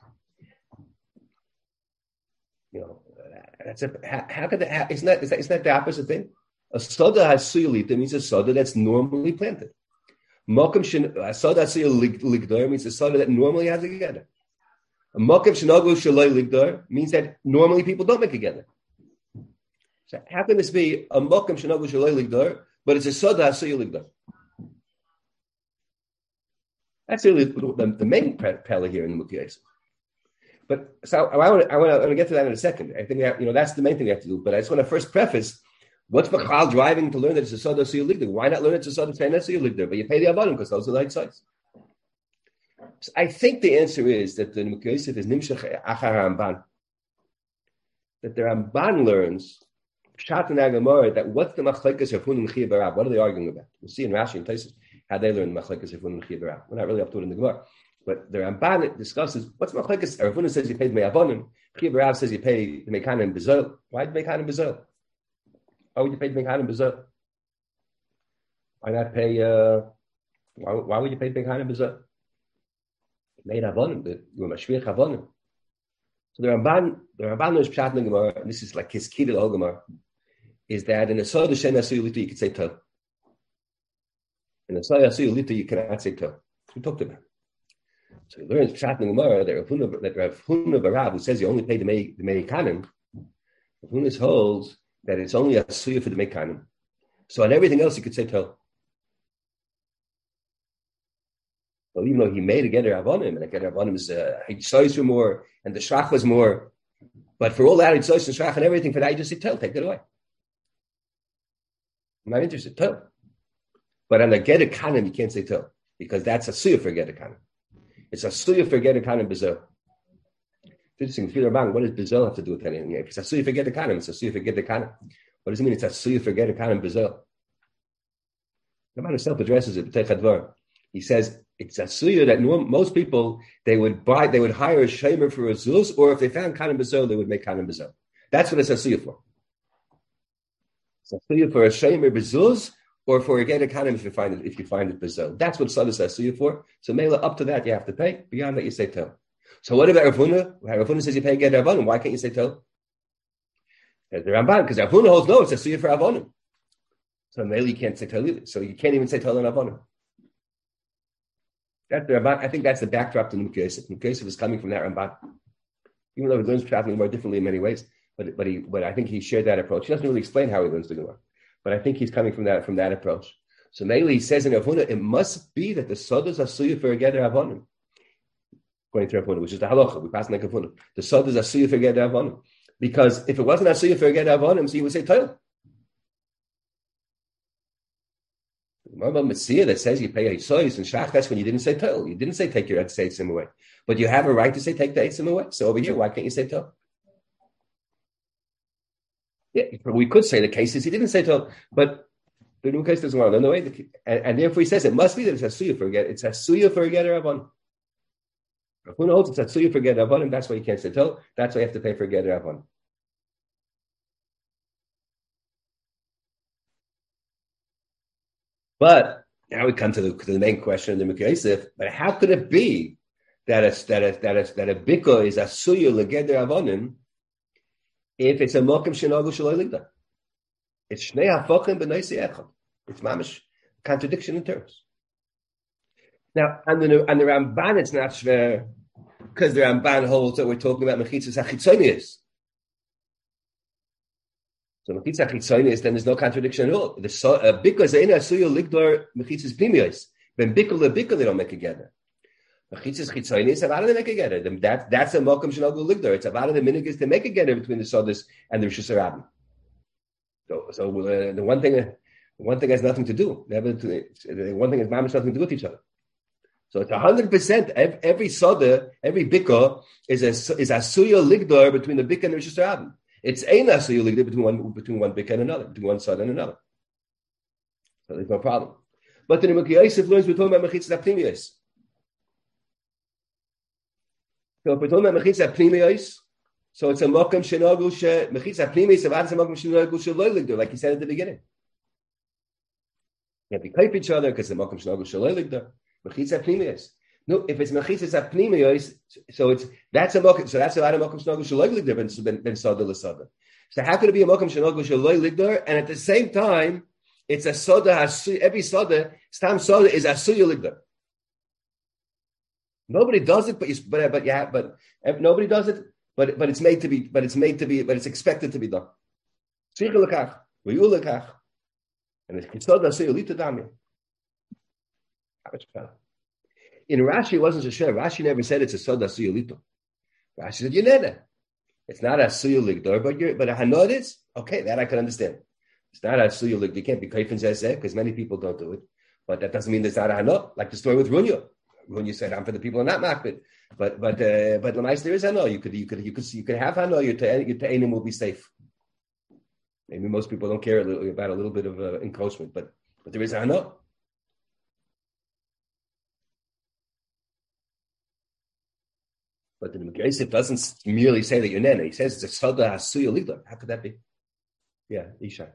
You know, that's a how, how could that? Isn't that, is that isn't that the opposite thing? A soda hasuyolita means a soda that's normally planted. Mokum shen a soda hasuyol ligdar means a soda that normally has a together. A mokum shenagu shaloi ligdar means that normally people don't make together. So how can this be a mokum shenagu shaloi ligdar, but it's a soda hasuyol ligdar? That's really the, the main pella here in the Mukiyos. But so I want to, I want to get to that in a second. I think we have, you know that's the main thing we have to do. But I just want to first preface. What's Bachal driving to learn that it's a soda siyul ligdar? Why not learn it's a soda siyul ligdar? But you pay the avodim because those are the right size. So I think the answer is that the Mukayisif is nimshach achar Ramban. that the Ramban learns Pshat and Agamara that what's the machlekes of Hunim Chiya Barav? What are they arguing about? We'll see in Rashi and Taisus how they learn machlekes of Hunim Chiya Barav. We're not really up to it in the Gemara, but the Ramban discusses what's machlekes. Rav Huna says you pay the me'avonim. Chiya Barav says you pay the me'kanim bezol. Why the me'kanim bezol? Why would you pay the me'kanim bezol? Why not pay? Uh, why, why would you pay the me'kanim bezol? Made avonim. You're mashviach avonim. So the Ramban, the Ramban knows Pshat in the Gemara, and this is like his key to the whole Gemara, is that in a Soda Shem Asuyu Lita you can say Tov. In a Soda Asuyu Lita you cannot say Tov. We talked about. So he learns Pshat in the Gemara that Rav Huna, that Rav Huna Barav, who says you only pay the Mei the Meikanim, Rav Huna holds that it's only a Asuyu for the Meikanim. So on everything else you could say Tov. Well, even though he made a Geder Avonim, and a Geder Avonim is uh, Hitzois were more, and the Shrach was more, but for all that Hitzois and Shrach and everything, for that you just say Tell, take it away. I'm not interested, Tell. But on the Geder Kanim, you can't say Tell, because that's a Suya for Geder Kanim. It's a Suya for Geder Kanim Bezel. Interesting, what does Bezel have to do with anything? If it's a Suya for Geder Kanim, it's a Suya for Geder Kanim. What does it mean it's a Suya for Geder Kanim Bezel? The man himself addresses it, B'tei He says, it's a suya that most people, they would buy, they would hire a shamer for a zuz, or if they found kanim bezel, they would make kanim bezel. That's what it's a suya for. It's a suya for a shamer bezuz, or for a get a kanim if you find it, if you find it bezel. That's what suda is a suya for. So mela, up to that, you have to pay. Beyond that, you say tel. So what about Rav Huna? Rav Huna says you pay get avonim. Why can't you say tel? The Ramban, because Rav Huna holds no, it's a suya for avonim. So mela, you can't say tel either. So you can't even say tel on avonim. That's the Ramban. I think that's the backdrop to Nukei Yosef. Nukei Yosef is coming from that Ramban, even though he learns Pshat more differently in many ways. But but he but I think he shared that approach. He doesn't really explain how he learns the Gemara, but I think he's coming from that from that approach. So mainly he says in Rav Huna, it must be that the sodas are suya for a Geder Avonim, according to Rav Huna, which is the halacha. We pass like Rav Huna. The sodas are suya for Geder Avonim, because if it wasn't a suya for a Geder Avonim, so he would say Toil. Remember Mitzvah that says you pay Hisois and Shach, that's when you didn't say Toil. You didn't say take your Eitzim away. But you have a right to say take the Eitzim away. So over here, why can't you say Toil? Yeah, we could say the case is he didn't say Toil, but the new case doesn't want to know the way. And, and therefore he says it must be that it's a suya for a get. It's a suya for a Geder Avon. Who knows it's a suya for a Geder Avon, and that's why you can't say Toil. That's why you have to pay for a Geder Avon. But now we come to the, to the main question in the Nukei Yosef. But how could it be that a that a that a that a biko is a suya legeder avonim if it's a mokem shenagu shaloi ligda? It's shnei hafokim b'noisi echad. It's mamish contradiction in terms. Now, on the on the Ramban, it's not shver because the Ramban holds that we're talking about mechitzas hachitzonius. So mechitzah chitzonius, then there's no contradiction at all. The uh, because in a suya ligdor mechitzas pnimius, when bikul the bikul they don't make together. Mechitzas chitzonius, about they make together. That that's a mokum shnagu ligdor. It's about the minhag to make together between the sodas and the rishus harabim. So, so uh, the one thing, uh, one thing has nothing to do. Never to, the one thing has mamish nothing to do with each other. So it's a hundred percent. Every soda, every bikul is a is a suya ligdor between the bikul and the rishus harabim. It's ein asuyu ligdor between one between one bikul and another, between one soda and another. So there's no problem. But the Nukei Yosef learns we're talking about mechitzas pnimius. So if we're talking about mechitzas pnimius, so it's a mokum shenagu she mechitzas pnimius of ad's a mokum shenagu sheloi ligdor, like he said at the beginning. You have to type each other because the mokum shenagu sheloi ligdor. Mechitzas pnimius. No, if it's mechitzas pnimius, so it's that's a mokum. So that's a lot of mokum shenagu sheloi ligdor ben ben soda l'soda. So how could it be a mokum shenagu sheloi ligdor and at the same time it's a soda? Every soda, stam soda is a suya ligdor. Nobody does it, but you, but but yeah, but nobody does it. But but it's made to be. But it's made to be. But it's expected to be done. And it's soda suya lita dami. In Rashi, it wasn't so sure. Rashi never said it's a soda suya lita. Rashi said yineda. It's not a suya ligdor, but you're but a hanod is okay. That I can understand. It's not a suya ligdor. You can't be kaifin zezeh because many people don't do it. But that doesn't mean there's not a hanod. Like the story with Runya. when you said I'm for the people are not makbid. But but uh, but Lamais there is hano. You could you could you could you could have hano. Your your te'enim will be safe. Maybe most people don't care a little, about a little bit of uh, encroachment, but but there is hano. But the Yosef doesn't merely say that you're nene. He says it's a sada hasuya ligdar. How could that be? Yeah, Isha.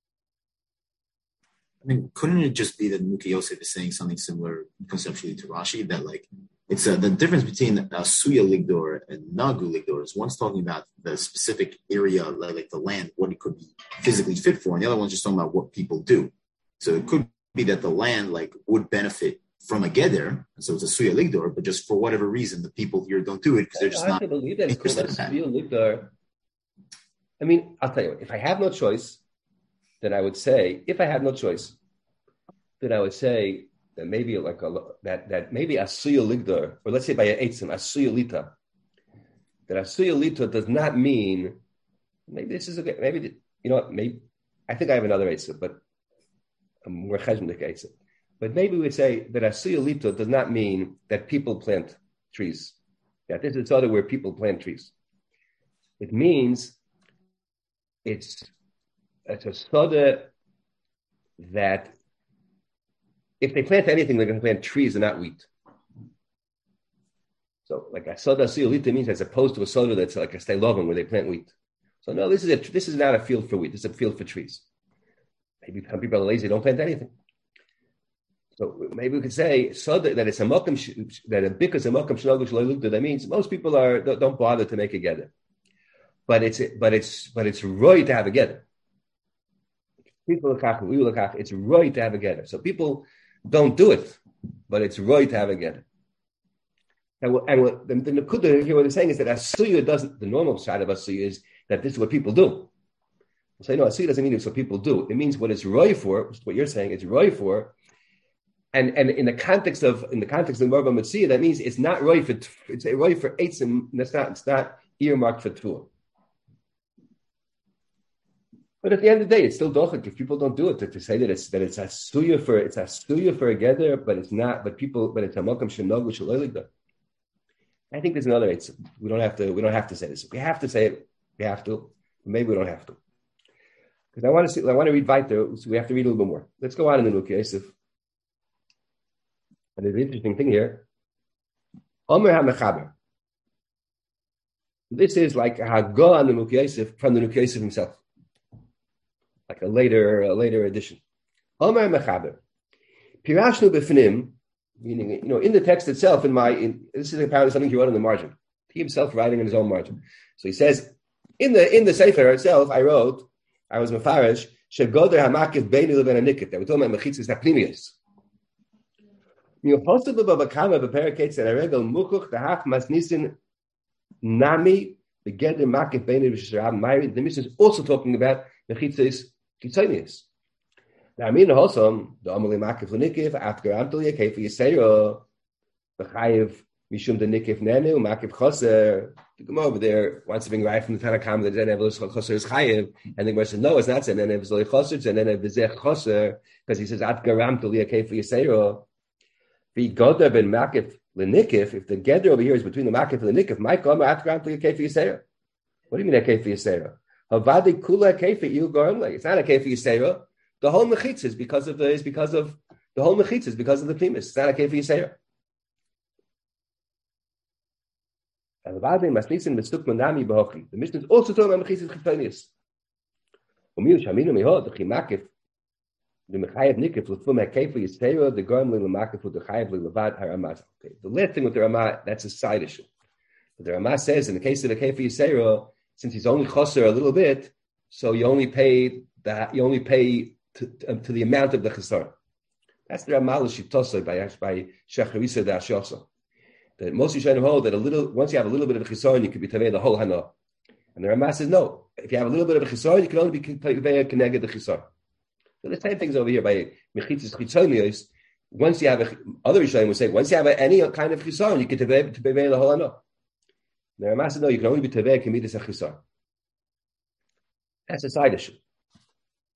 I mean, couldn't it just be that Nuki Yosef is saying something similar conceptually to Rashi? That like it's uh, the difference between Asuya Ligdor and Nagu Ligdor is one's talking about the specific area, like, like the land, what it could be physically fit for, and the other one's just talking about what people do. So it could be that the land like would benefit from a geder, so it's a Suya Ligdor, but just for whatever reason, the people here don't do it because they're just I not. I believe that it's called a Suya Ligdor. I mean, I'll tell you, if I have no choice, then I would say, if I had no choice, then I would say that maybe like a that that maybe a suya ligdar, or let's say by a eitzim, a suya lita, that a suya lita does not mean maybe this is a maybe you know what maybe I think I have another eitzim, but I'm more cheshmenik eitzim. But maybe we say that a suya lita does not mean that people plant trees. That this is other where people plant trees. It means it's it's a soda that if they plant anything, they're going to plant trees and not wheat. So, like a soda siyolita means as opposed to a soda that's like a steilovim where they plant wheat. So, no, this is a this is not a field for wheat. This is a field for trees. Maybe some people are lazy; don't plant anything. So maybe we could say soda that it's a mokum that a bikas a mokum shnogush loylukta. That means most people are don't bother to make a gedder, but it's but it's but it's right to have a gedder. People look we look it's right to have a gedder. So people don't do it, but it's right to have a gedder. And, and what, the, the Nakuda here, what they're saying is that Asuya doesn't, the normal side of Asuya is that this is what people do. We'll say, no, Asuya doesn't mean it's what people do. It means what it's roy for, which is what you're saying, it's roy for. And and in the context of in the context of the Merba Mitzvah, that means it's not roy for, it's a roy for eitzim, that's not, it's not earmarked for Tvur. But at the end of the day, it's still dochak if people don't do it. To, to say that it's that it's a suya for it's a suya for a gather, but it's not. But people, but it's a makam shenog which shaloyligda. I think there's another. It's we don't have to. We don't have to say this. We have to say it. We have to. Maybe we don't have to. Because I want to see. I want to read weiter. So we have to read a little bit more. Let's go on in the Nuki Yosef. And there's an interesting thing here. Omer HaMechaber. This is like a Hagah on the Nuki Yosef from the Nuki Yosef himself. Like a later, a later edition. Omer Mechaber. Pirashnu b'fnim, meaning, you know, in the text itself, in my, in, this is apparently something he wrote on the margin. He himself writing in his own margin. So he says, in the in the Sefer itself, I wrote, I was mefarish, shegoder hamakif beinu leben hanikit. That we're talking about mechitzas hapnimius. Miuchosu b'babakama b'peraketz at aregel mukuch dahach masnisin nami begeder makif beinu v'sharab mayri. The Mishnah is also talking about mechitzas Kitzonius. Now, I mean, also, the Amali Makif Nikif, after Amtul Yakef Yisera, the Chayiv Mishum the Nikif Nenu, Makif Choser, to come over there, wants to bring right from the Tanakam, the Zenev Choser is Chayiv, and the question, no, it's not Zenev Zoli Choser, Zenev Vizech Choser, because he says, After Amtul Yakef Yisera, the Goda ben Makif Lenikif, if the Geder over here is between the Makif and the Nikif, might come after Amtul Yakef Yisera. What do you mean Yakef Yisera? Havadi kula kefi you gormle. It's not a kefi yisera. The whole mechitz is because of the is because of the whole mechitz is because of the primus. It's not a kefi yisera. Havadi masnisin v'stuk manami b'hochi. The Mishnah is also talking about mechitzas chitonius. Umiu shaminu mihod the chimakif the mechayev nikif l'fum hakefi yisera the gormle l'makif the chayev l'levad haramaz. Okay, the last thing with the Ramah, that's a side issue. But the Ramah says in the case of the kefi yisera, since he's only chaser a little bit, so you only pay that you only pay to, to, to the amount of the chesar. That's the Ramal Shitosai by by Shecharisa da Shosa. That most Yishanim hold that a little once you have a little bit of a chesar, you could be tavei the whole hana. And the Ramal says no. If you have a little bit of a chesar, you can only be tavei connected the chesar. So the same things over here by mechitzas chitzonios. Once you have a, other Yishanim would say once you have a, any kind of chesar, you can tavei tavei the whole hana. The Ramah says no, you can only be tavei kemidas achisar. That's a side issue.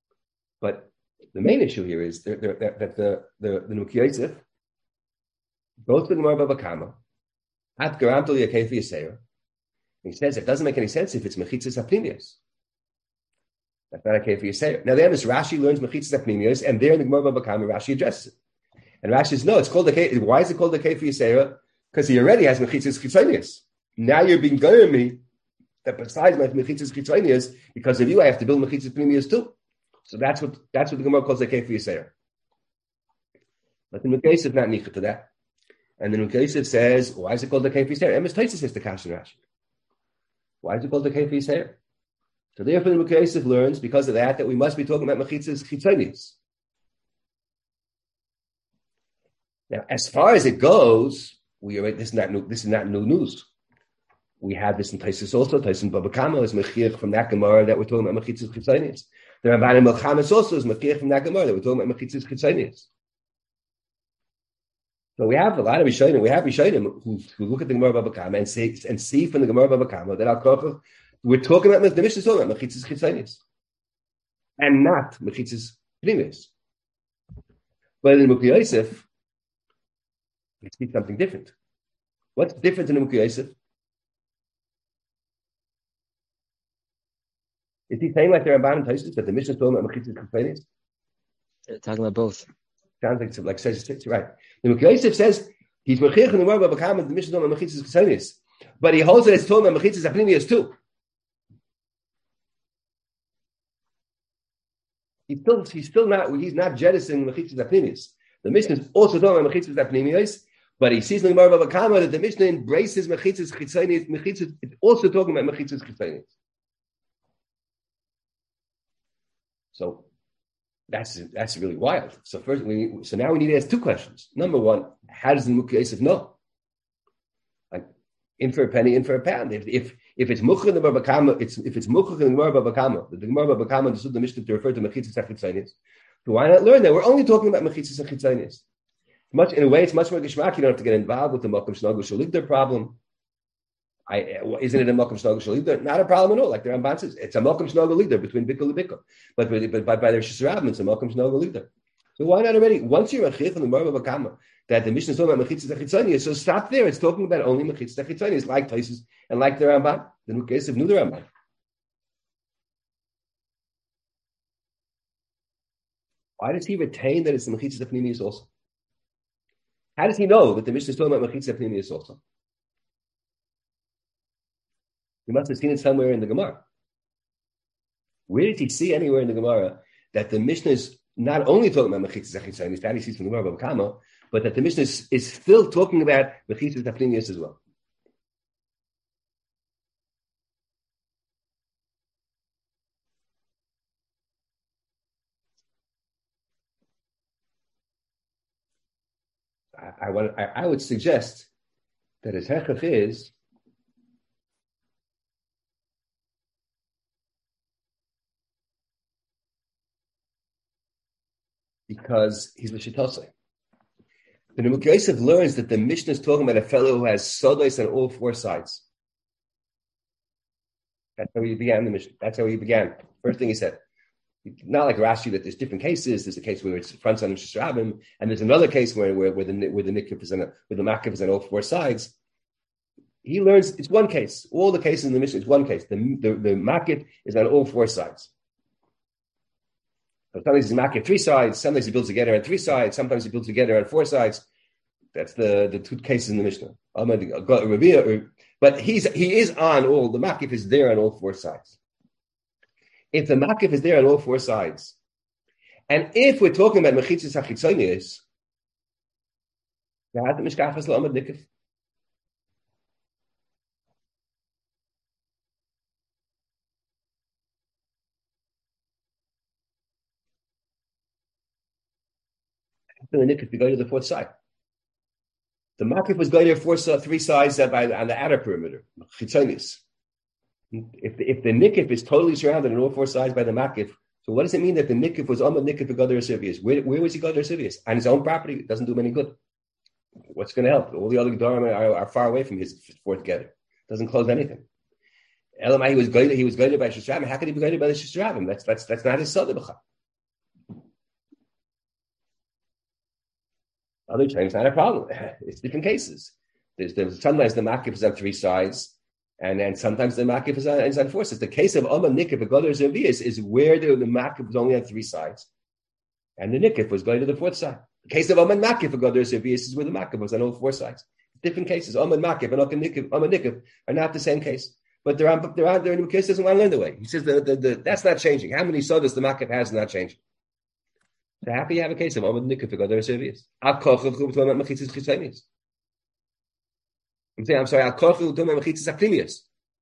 But the main issue here is that the the the, the Nuki Yosef Goes to the Gemara Baba Kama. At Garam Tol Yakei for Yisera. He says it doesn't make any sense if it's Mechitzas Apnimius. That's not okay for Yisera. Now, there is Rashi learns Mechitzas Apnimius, and there in the Gemara Baba Kama, Rashi addresses it. And Rashi says, no, it's called the Why is it called the Kei for Yisera? Because he already has Mechitzas Chitzonius. Now you're being going me that besides my Mechitzas Chitzonius, because of you, I have to build Mechitzas Apnimius too. So that's what that's what the Gemara calls the Kei for Yisera. But the Mukasef not nicha to that. And the Mukasef says, why is it called the Kei for Yisera? Emes Taisus says the Kash and Rashi. Why is it called the Kei for Yisera? So therefore the Mukasef learns, because of that, that we must be talking about Mechitzas Chitzonius. Now, as far as it goes, we are this is not new, this is not new news. We have this in Taisus also. Taisus Baba Kama is Mechir from that Gemara that we're talking about Mechitzas Chitzonius. The Ramban in Melchames also is Mechir from that Gemara that we're talking about Mechitzas Chitzonius. So we have a lot of Rishonim. We have Rishonim who, who look at the Gemara Baba Kama and say and see from the Gemara Baba Kama that Al Kochach, we're talking about the Mishnah is talking about Mechitzas Chitzonius and not Mechitzas Pnimius. But in Mukhi Yosef, we see something different. What's different in the Mukhi Yosef? Is he saying like the Ramban and Taisus that the Mishnah is talking about Mechitzas Chitzonius? They're talking about both. Sounds like like says it's right. The Mukhi Yosef says he's Mechir in the Gemara Baba Kama the Mishnah is talking about Mechitzas Chitzonius, but he holds that it's talking about Mechitzas Apnimius too. He's still he's still not he's not jettisoning Mechitzas Apnimius. The Mishnah is also talking about Mechitzas Apnimius, but he sees in the Gemara Baba Kama that the Mishnah embraces Mechitzas Chitzonius. Mechitzas it's also talking about Mechitzas Chitzonius. So that's that's really wild. So first, we so now we need to ask two questions. Number one, how does the Mukhi Yosef know? Like in for a penny, in for a pound. If if if it's Mukhach in the Baba Kama, it's if it's Mukhach in the Gemara Baba Kama, the Gemara Baba Kama understood the Mishnah to refer to Mechitzas Chitzonius. So why not learn that we're only talking about Mechitzas Chitzonius? Much in a way, it's much more geshmak. You don't have to get involved with the Makom Shnagul Shaligdar problem. I, isn't it a Makom Shnagul Shaligdar? Not a problem at all. Like the Ramban says, it's a Makom Shnagul Ligdar between Bikkel and Bikkel. But but by, by their Shishrabbim, it's a Makom Shnagul Ligdar. So why not already? Once you're Mechich from the Gemara Baba Kama, that the Mishnah is talking about Mechitzas Chitzonius, so stop there. It's talking about only Mechitzas Chitzonius, like Taisus and like the Ramban. The Mukasef knew the Ramban. Why does he retain that it's the Mechitzas Apnimius also? How does he know that the Mishnah is talking about Mechitzas Apnimius also? He must have seen it somewhere in the Gemara. Where did he see anywhere in the Gemara that the Mishnah is not only talking about Mechitzas Chitzonius, that he sees from the Gemara Baba Kama, but that the Mishnah is, is still talking about Mechitzas Apnimius as well? I, I, want, I, I would suggest that his hechach is because he's Mishitosai. The Mukhi Yosef learns that the Mishnah is talking about a fellow who has sodos on all four sides. That's how he began the Mishnah. That's how he began. First thing he said. Not like Rashi that there's different cases. There's a case where it's front side of Shishrabbim, and there's another case where where, where the where the nikif is on a, where the makif is on all four sides. He learns it's one case. All the cases in the Mishnah is one case. The the, the makif is on all four sides. Sometimes he's makif three sides. Sometimes he builds together on three sides. Sometimes he builds together on four sides. That's the, the two cases in the Mishnah. But he's he is on all. The makif is there on all four sides. If the makif is there on all four sides, and if we're talking about mechitzas hachitzonius, the mishkachas la'amad nikif. The nikif we go to the fourth side. The makif was going to four, three sides by, on the outer perimeter, chitzonius. If the, if the nikif is totally surrounded on all four sides by the makif, so what does it mean that the nikif was on the nikif of Gadar Sivius? Where, where was he Gadar Sivius? On his own property? It doesn't do him any good. What's going to help? All the other Gedarim are, are far away from his four together. Doesn't close anything. Elamai, he was guided. He was guided by Shishrabbim. How can he be guided by the Shishrabbim? That's that's that's not his Sadeh B'cha. Other times, not a problem. It's different cases. There's, there's sometimes the makif is on three sides, and then sometimes the makif is on, is on four sides. The case of Amma Nikif, a Gadol Zavias, is where the, the makif was only on three sides, and the Nikif was going to the fourth side. The case of Amma Makif, a Gadol Zavias, is where the makif was on all four sides. Different cases. Amma Makif and Amma Nikif, Amma Nikif are not the same case. But they're on, they're on, they're in the case doesn't want to learn the way. He says the, the, the, that's not changing. How many sodas the makif has is not changing. So how can you have a case of Amma Nikif, a Gadol Zavias? I'm saying, I'm sorry, Al Kochel Duma Mechitzas Aklimius.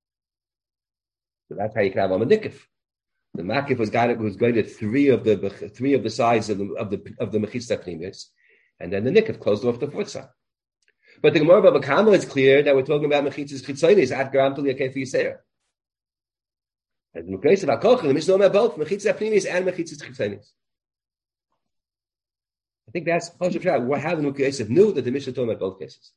So that's how you can have Amma Nikif. The Makif was got it was going to three of the three of the sides of the of the of the Mechitzas Aklimius, and then the Nikif closed off the fourth side. But the Gemara Baba Kama is clear that we're talking about Mechitzas Chitzonis at Garam Tuli Akefi Yisera. And in the case of Al Kochel, the Mishnah about both Mechitzas Aklimius and Mechitzas Chitzonis. I think that's how the Nukaysev knew that the Mishnah told about both cases.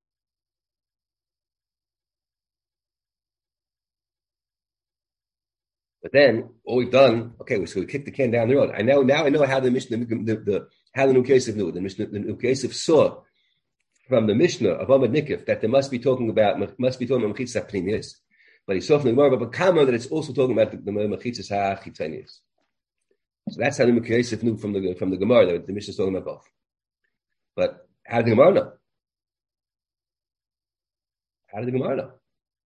But then all we've done, okay, so we kicked the can down the road. I know now I know how the Mishnah, the, the, the how the Nukaysev knew. The Mishnah, the Nukaysev saw from the Mishnah of Amma Nikif that they must be talking about must be talking about Mechitzas Pnimius. But he saw from the Gemara Baba Kama that it's also talking about the, the Mechitzas HaChitzonius. So that's how the Nukaysev knew from the from the Gemara that the Mishnah is talking about both. But how did the Gemara know? How did the Gemara know?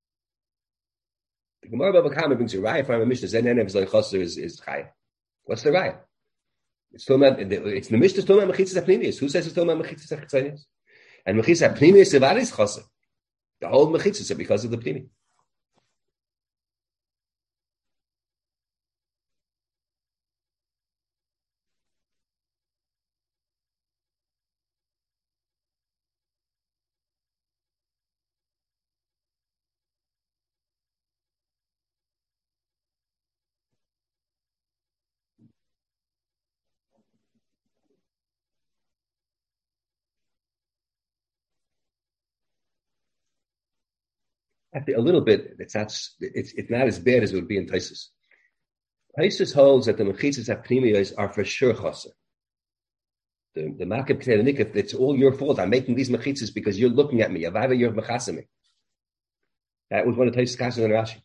The Gemara Baba Kama brings a raya from a Mishnah. Zen Enev Zay Chaser is is Chaya. What's the raya? It's talking about it's the Mishnah talking about Mechitzas Apnimius. Who says it's talking about Mechitzas Achitzonius? And Mechitzas Apnimius is Varis Chaser. The whole Mechitzas are because of the Pnimi. A little bit, it's not it's, it's not as bad as it would be in Taisus. Taisus holds that the Mechitzas Apnimiyos are for sure Chaser. The the Makib K'nei Nikif, it's all your fault. I'm making these Mechitzas because you're looking at me. Avava, you're Mechasem me. That was one of Taisus Kashan and Rashi.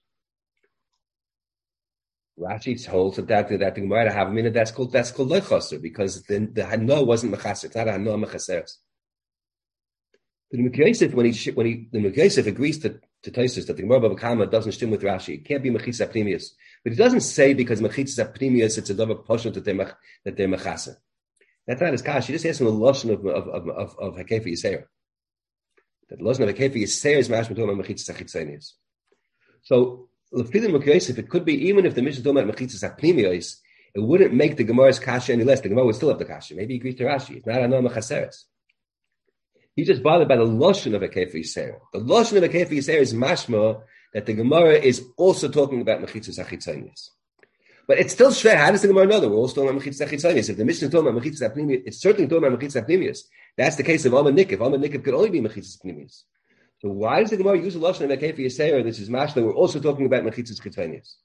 Rashi holds that that that the Gemara have a minute that's called that's called Lech Chaser because the the Hanoah wasn't Mechaser. It's not a Hanoah Mechaseres. The Mekayesef, when he when he the Mekayesef agrees to to Taisus that the Gemara Baba Kama doesn't stim with Rashi, it can't be Mechitzas Apnimius. But he doesn't say because Mechitzas Apnimius it's a double portion that they're that they're Mechasa. That's not his kash. He just asks him the lashon of of of of, of Hakefi Yisera. That the lashon of Hakefi Yisera is mashma talking about Mechitzas Achitzonius. So Lefilim Mekayesef, it could be even if the Mishnah talking about Mechitzas Apnimius, it wouldn't make the Gemara's kasha any less. The Gemara would still have the kasha. Maybe he agrees to Rashi. It's not a no Mechaseres. He's just bothered by the lashon of a Kefi Yisera. The lashon of a Kefi Yisera is mashma that the Gemara is also talking about Mechitzas Achitzonius. But it's still shver. How does the Gemara know that we're all talking about Mechitzas Achitzonius? If the Mishnah is talking about Mechitzas Apnimius, it's certainly talking about Mechitzas Apnimius. That's the case of Amma Nikif. Amma Nikif could only be Mechitzas Apnimius. So why does the Gemara use the lashon of a Kefi Yisera? This is mashma. We're also talking about Mechitzas Achitzonius.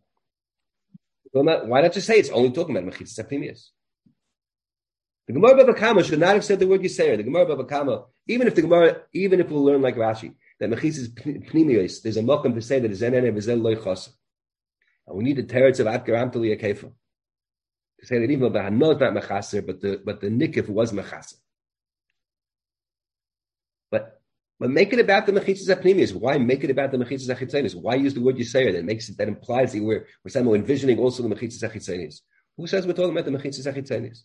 Why not just say it's only talking about Mechitzas Apnimius? The Gemara Baba Kama should not have said the word Yisera. The Gemara Baba Kama, even if the Gemara, even if we'll learn like Rashi, that Mechitzas Pnimios, there's a mokum to say that Zen Enev Zel Loy Chaser. And we need the teretz of At Garam Tuli Akefa to say that even though the Hanoah is not Mechaser, but the but the Nikif was Mechaser. But but make it about the Mechitzas Apnimios. Why make it about the Mechitzas Achitzonius? Why use the word Yisera? That makes it that implies that we're we're somehow envisioning also the Mechitzas Achitzonius. Who says we're talking about the Mechitzas Achitzonius?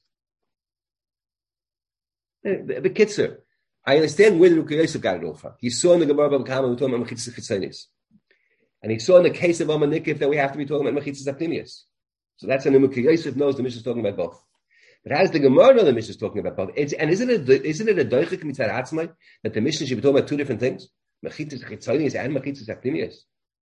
The Kitzer, I understand where the Ruka Yosef got it all from. He saw in the Gemara Baba Kama we're talking about Mechitzas Achitzonius, and he saw in the case of Amma Nikif that we have to be talking about Mechitzas Apnimius. So that's when the Ruka Yosef knows the Mishnah is talking about both. But how does the Gemara know the Mishnah is talking about both? It's, and isn't it isn't it a doichik mitzad atzmai that the Mishnah should be talking about two different things, Mechitzas Achitzonius and Mechitzas Apnimius?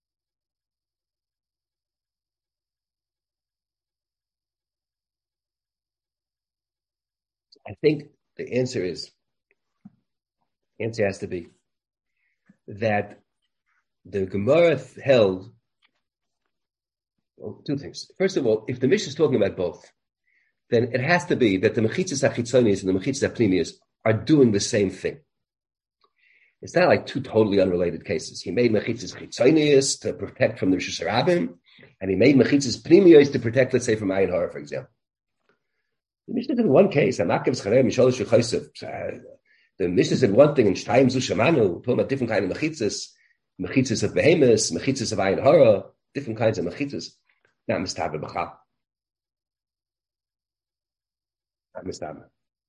I think the answer is, the answer has to be that the Gemara held well, two things. First of all, if the Mishnah is talking about both, then it has to be that the Mechitzas Achitzonius and the Mechitzas Apnimius are doing the same thing. It's not like two totally unrelated cases. He made mechitzas chitzonius to protect from the Rishus Harabim, and he made mechitzas pnimius to protect, let's say, from ayin hara, for example. The Mishnah did one case, the Mishnah said one thing in Shtayim Zu Shamanu, talking about different kinds of mechitzas, mechitzas of behemoths, mechitzas of ayin hara, different kinds of mechitzas. Not mistaber b'chal. Not mistaber.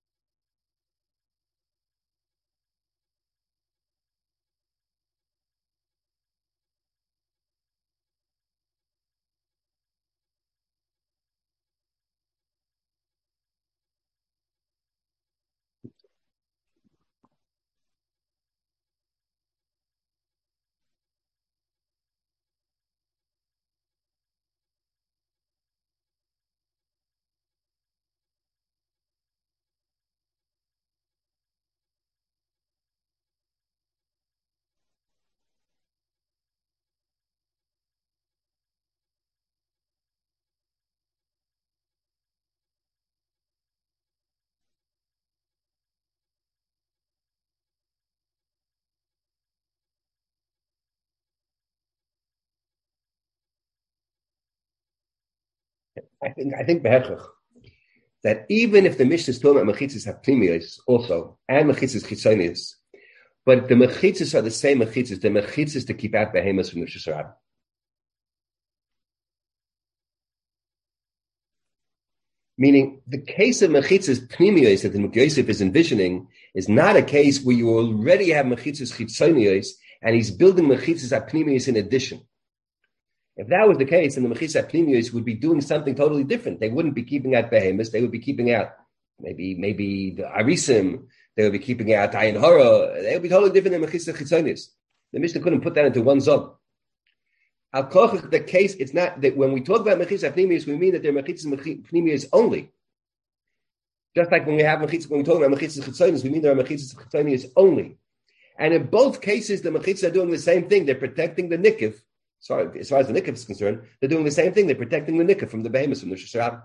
I think I think behechach that even if the Mishnah is talking about mechitzas hapnimius also and mechitzas chitzonius, but the mechitzas are the same mechitzas, the mechitzas to keep out behemoths from the Rishus Harabim. Meaning, the case of mechitzas pnimius that the Mukhi Yosef is envisioning is not a case where you already have mechitzas chitzonius and he's building mechitzas hapnimius in addition. If that was the case, then the mechitzas pnimius would be doing something totally different. They wouldn't be keeping out behemoths. They would be keeping out maybe maybe the arisim. They would be keeping out ayin hara. They would be totally different than mechitzas chitzonius. The Mishnah couldn't put that into one zog. Al kochach, the case, it's not that when we talk about mechitzas pnimius, we mean that they're mechitzas pnimius only. Just like when we have mechitzas, when we talk about mechitzas chitzonius, we mean there are mechitzas chitzonius only. And in both cases, the mechitzas are doing the same thing. They're protecting the nikif. Sorry, as far as the nikif is concerned, they're doing the same thing. They're protecting the nikif from the behemoths, from the Rishus Harabim.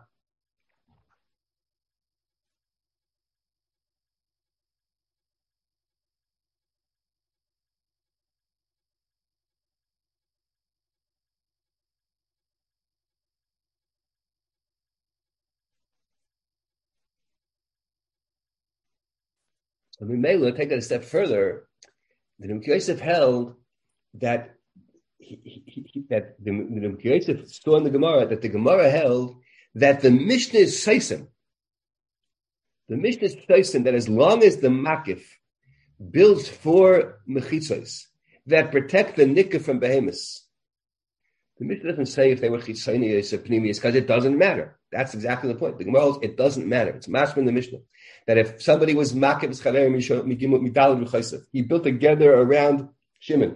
So we may take it a step further. The Mukhi Yosef held that He, he, he, that the, the Mukhi Yosef saw in the Gemara that the Gemara held that the Mishnah is Seisim. The Mishnah is Seisim that as long as the Makif builds four mechitzos that protect the nikah from behemoths, the Mishnah doesn't say if they were chitzonius or pnimius because it doesn't matter. That's exactly the point. The Gemara holds it doesn't matter. It's mashma in the Mishnah that if somebody was Makif he built together around Shimon.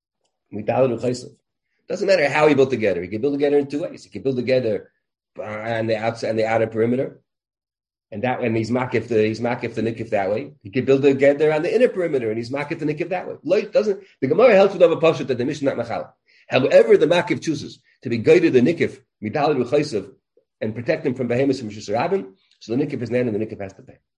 Doesn't matter how he built together. He can build together in two ways. He can build together on the outside and the outer perimeter, and that and he's makif the he's makif the nikif that way. He can build together on the inner perimeter, and he's makif the nikif that way. Like, doesn't the Gemara helps with a pasuk that the Mishnah not machal. However, the makif chooses to be guided the nikif midalid v'chaysav and protect him from behemoths from Rishus Harabim, so the nikif is nan and the nikif has to pay.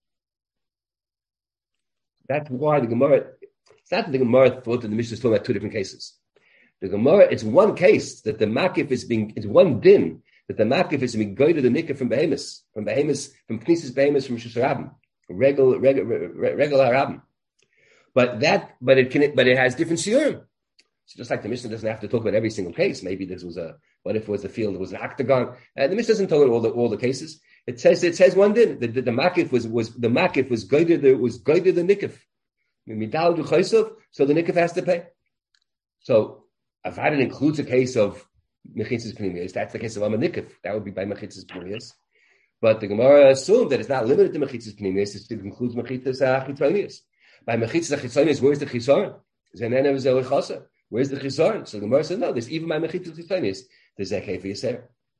That's why the Gemara. It's not that the Gemara thought that the Mishnah is talking about two different cases. The Gemara, it's one case that the makif is being, it's one din that the makif is being guided the nikah from behemoths, from behemoths, from knisses behemoths, from Rishus Harabim, regular, regular, regular Harabim. But that, but it can, but it has different shiurim. So just like the Mishnah doesn't have to talk about every single case. Maybe this was a, what if it was a field, it was an octagon. Uh, the Mishnah doesn't talk about all the all the cases. It says it says one din. The, the, the makif was was the makif was guided the was guided the nikah. So the nikaf has to pay. So if it includes a case of mechitzas pnimius, that's the case of Amma nikaf. That would be by mechitzas pnimius. But the Gemara assumed that it's not limited to mechitzas pnimius; it includes mechitzas chitzonius. By mechitzas chitzonius, where's the chisaron? Where's the chisaron? So the Gemara said, no, there's even by mechitzas chitzonius, there's a kei for yaser.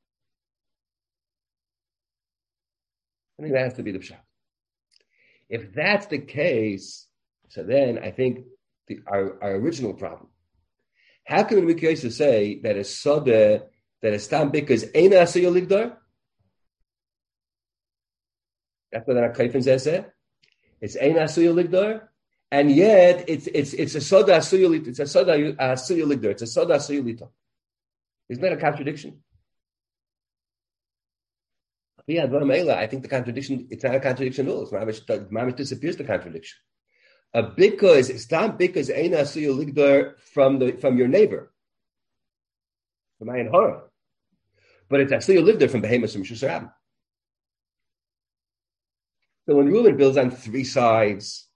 I think that has to be the pshat. If that's the case, so then I think the, our, our original problem. How can the Mukhi Yosef say that a soda, that a stam bika is eina asiyah ligdar? That's what our kaifin says. It's ein asuya ligdor, and yet it's it's it's a soda asuya. It's a soda asuya ligdor. It's a soda asuya lito. Isn't that a contradiction? Yeah, I think the contradiction. It's not a contradiction at all. It's mamish, mamish disappears the contradiction. A because it's not because ein asuya ligdor from the from your neighbor, from ayin hara, but it's asuya ligdor from behemoths from Mishus Rabim. So when Reuben builds on three sides,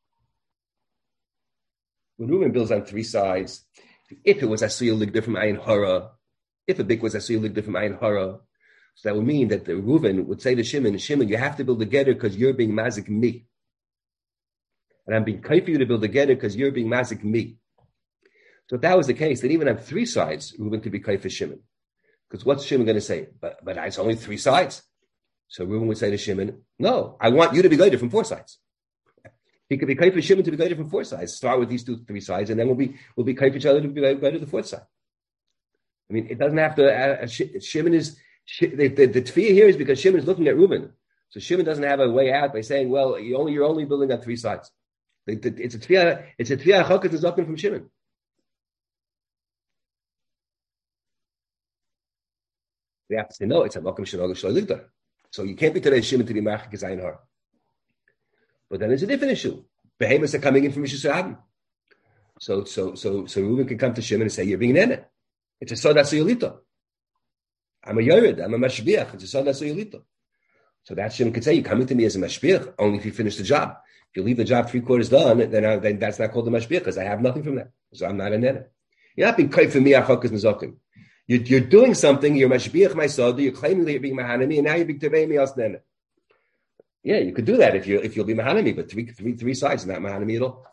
when Reuben builds on three sides, if it was asuya ligdor from ayin hara, if a big was asuya ligdor from ayin hara, so that would mean that the Reuben would say to Shimon, Shimon, you have to build together because you're being mazik me. And I'm being kind for you to build together because you're being mazik me. So if that was the case, then even on three sides, Reuben could be kind for Shimon. Because what's Shimon going to say? But but it's only three sides. So Reuben would say to Shimon, no, I want you to be guided from four sides. He could be kind for Shimon to be guided from four sides. Start with these two, three sides, and then we'll be we'll be kind for each other to be guided to the fourth side. I mean, it doesn't have to. Uh, Shimon is the the, the tefillah here is because Shimon is looking at Reuben. So Shimon doesn't have a way out by saying, well, you only you're only building on three sides. It's a tefillah. It's a tefillah chakas is up from Shimon. They have to say no. It's a makom shenogah shelo ligdor. So you can't be today Shimon to be machik as ayin har. But then there's a different issue. Behemoths are coming in from Mishus Rabim. So so so so Reuben can come to Shimon and say you're being nene. It's a soda suyolito. I'm a yored. I'm a mashbiach. It's a soda suyolito. So that Shimon could say you're coming to me as a mashbiach only if you finish the job. If you leave the job three quarters done, then, I, then that's not called a mashbiach because I have nothing from that. So I'm not a nene. You're not being kaif for me achakas nezokim. You're, you're doing something. You're mashbiach my soda. You're claiming that you're being mahanami, and now you're being tevei me as nene. Yeah, you could do that if you if you'll be mahanami, but three three three sides is not mahanami at all.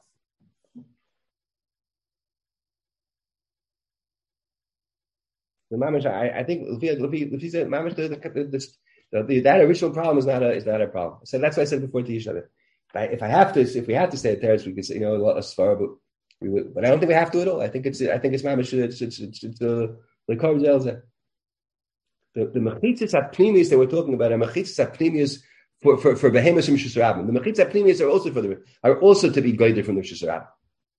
The mamish, I, I think if he said mamish, the, the, the, the, that original problem is not a is not a problem. So that's what I said before to each other. If I, if I have to, if we have to say it terrorist, we could say, you know, a svara, but we would, but I don't think we have to at all. I think it's I think it's mamish. It's it's it's, it's uh, the the the mechitzas apnimis that we're talking about are mechitzas apnimis for for for behemoths and Mishus Rabim. The mechitzas apnimis are also for the are also to be guided from the Mishus Rabim.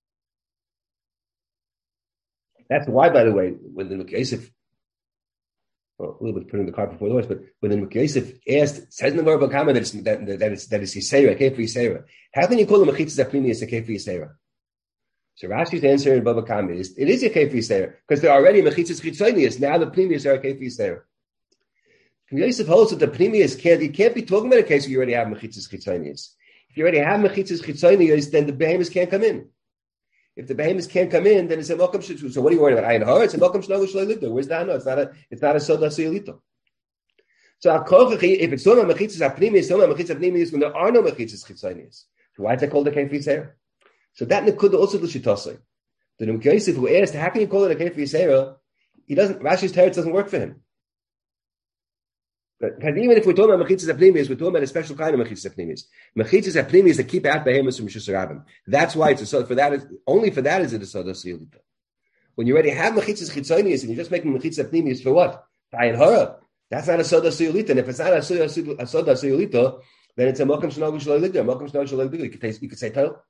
That's why, by the way, when the Mekayosef, well, a little bit putting the cart before the horse, but when the Mekayosef asked, says in the Gemara Kama that it's that, that it's that it's Yisera, Kef Yisera. How can you call the mechitzas apnimis a Kef Yisera? So Rashi's answer in Baba Kama is it is a Kef Yisera because they're already mechitzas chitzonius. Now the pnimius are a Kef Yisera. Yosef holds that the pnimius can't. You can't be talking about a case where you already have mechitzas chitzonius. If you already have mechitzas chitzonius, then the behemoths can't come in. If the behemoths can't come in, then it's a malkam shitzu. So what are you worried about? Ayin hara. It's a malkam shnagul shlo ligdor. Where's that? No, it's not a. It's not a soda suyolito. So if it's talking about mechitzas apnimius, talking about mechitzas apnimius when there are no mechitzas chitzonius. So why is that called a Kef Yisera? So that could also do shitosai. The Yosef who asked, how can you call it a Kef Yisera? He doesn't. Rashi's teretz doesn't work for him. Because even if we're talking about mechitzas apnimius, we're talking about a special kind of mechitzas apnimius. Mechitzas apnimius that keep out behemoths from Mishus Rabim. That's why it's a soda. For that, is, only for that is it a soda suyolita. When you already have mechitzas chitzonius and you're just making mechitzas apnimius for what? Ayin hara. That's not a soda suyolita. And if it's not a soda suyolita, then it's a mokum shenogah shelo ligdor. Mokum shenogah shelo ligdor. You could say, you could say title.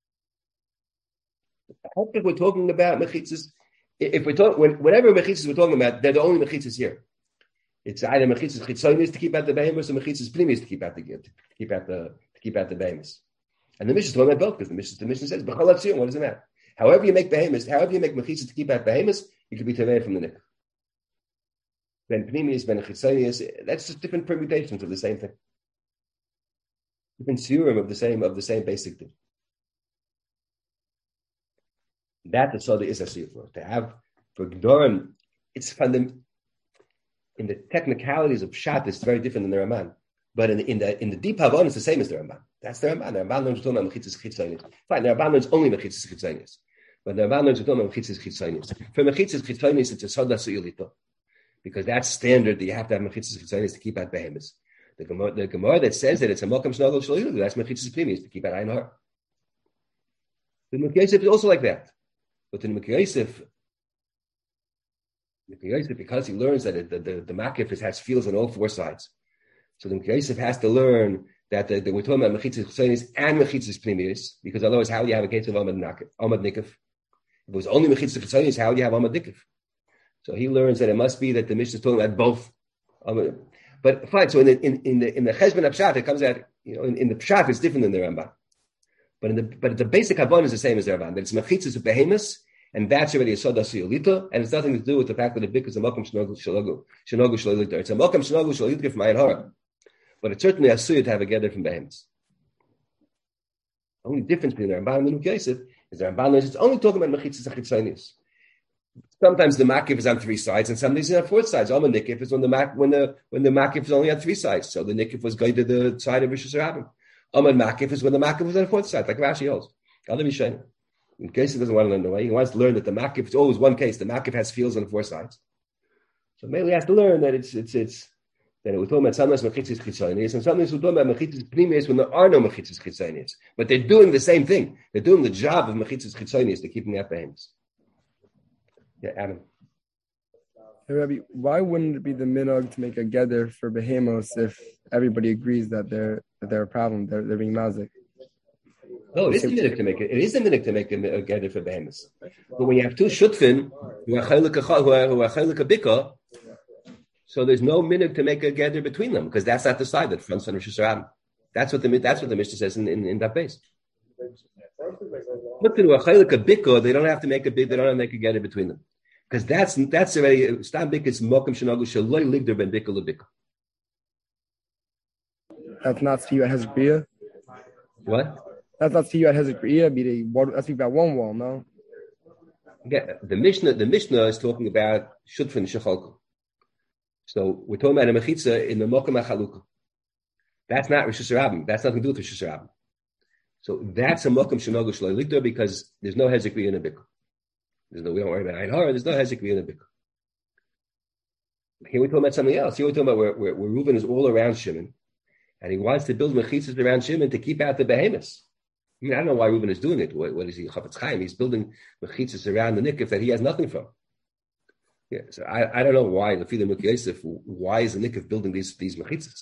I hope if we're talking about mechitzas, if we're talking, whatever mechitzas we're talking about, they're the only mechitzas here. It's either mechitzas chitzonius to keep out the behemoths or mechitzas pnimius to keep out the to keep out the to keep out the behemoths. And the mission is talking about both because the mission the mission says b'chol hatziyun. What does it matter? However you make behemoths, however you make mechitzas to keep out behemoths, you could be tevei from the nick. Ben pnimius, ben chitzonius. That's just different permutations of the same thing. Different serum of the same of the same basic thing. That the soda is a for to have for Gdorim. It's fundamental. In the technicalities of Pshat, it's very different than the Ramban. But in the in the, in the deep Havon, it's the same as the Ramban. That's the Ramban. The Ramban learns to talk about mechitzas chitzonius. Fine, the Ramban learns only mechitzas chitzonius. But the Ramban learns to talk about mechitzas chitzonius. For mechitzas chitzonius, it's a soda suyolito. Because that's standard that you have to have mechitzas chitzonius to keep out behemoths. The Gemara, the Gemara that says that it's a mokum shnagol shelo ligdor, that's mechitzas pnimius to keep out ayin hara. The Mekayosef is also like that. But in Mekayosef, because he learns that it, the, the, the makif has feels on all four sides. So the Yosef has to learn that, the, that we're talking about mechitzas chitzonis and mechitzas pnimius, because otherwise, how do you have a case of amad nakif, amad nikif? If it was only mechitzas chitzonis, how do you have amad nikif? So he learns that it must be that the Mishnah is talking about both. Um, but fine. So in the in, in the in the Cheshbon Pshat, it comes out. You know, in, in the Pshat, it's different than the Ramban. But in the but the basic Havon is the same as the Ramban. That it's mechitzas of behemoths, and that's already a soda siyolita, and it's nothing to do with the fact that the bik is a makom shnogu shalogu shnogu shalolita. It's a makom shnogu shalolita from ayin hara, but it's certainly a suya to have a gather from behemoths. The only difference between the Ramban and the Nuk Yosef is the Ramban is it's only talking about mechitzas achitzonis. Sometimes the makif is on three sides, and sometimes it's on four sides. Alma nikif is when the mak when the when the makif is only on three sides. So the nikif was going to the side of Rishus Rabbim. Alma makif is when the makif was on the fourth side, like Rashi holds. Other Mishnah. In case he doesn't want to learn the way, he wants to learn that the makif is always one case. The makif has fields on the four sides. So maybe he has to learn that it's it's it's that we're talking about sometimes mechitzas chitzonis, and sometimes we're talking about mechitzas pnimius when there are no mechitzas chitzonis. But they're doing the same thing. They're doing the job of mechitzas chitzonis. They're keeping out behemoths. Yeah, Adam. Hey, Rabbi, why wouldn't it be the minhag to make a gather for behemoths if everybody agrees that they're that they're a problem, they're they're being mazik? No, it is the minhag to make it. It is the minhag to make a, a gather for behemoths. But when you have two shutfin who are chaylik who are chaylik bika, so there's no minhag to make a gather between them because that's not the side that fronts on Rosh Hashanah. That's what the that's what the Mishnah says in, in, in that base. Look to a chaylik bika, they don't have to make a big, they don't have to make a gather between them. Because that's that's already stam bik is mokum shenagu shaloi ligder ben bika lebika. That's not see you at Hezekriya. What? That's not see you at Hezekriya. Be the that's speak about one wall, no. Yeah, the Mishnah the Mishnah is talking about shutfin shechalko. So we're talking about a mechitza in the mokum achalukah. That's not Rosh Hashanah. That's nothing to do with Rosh Hashanah. So that's a mokum shenagu shaloi ligder because there's no Hezekriya in a bika. There's no, we don't worry about Ein Hara. There's no Hezek in the Bika. Here we're talking about something else. Here we're talking about where, where, where Reuben is all around Shimon, and he wants to build mechitzas around Shimon to keep out the behemoths. I mean, I don't know why Reuben is doing it. What, what is he? Chafetz Chaim. He's building mechitzas around the nikif that he has nothing from. Yeah, so I, I don't know why the Lefila Nuk Yosef. Why is the nikif building these these mechitzas?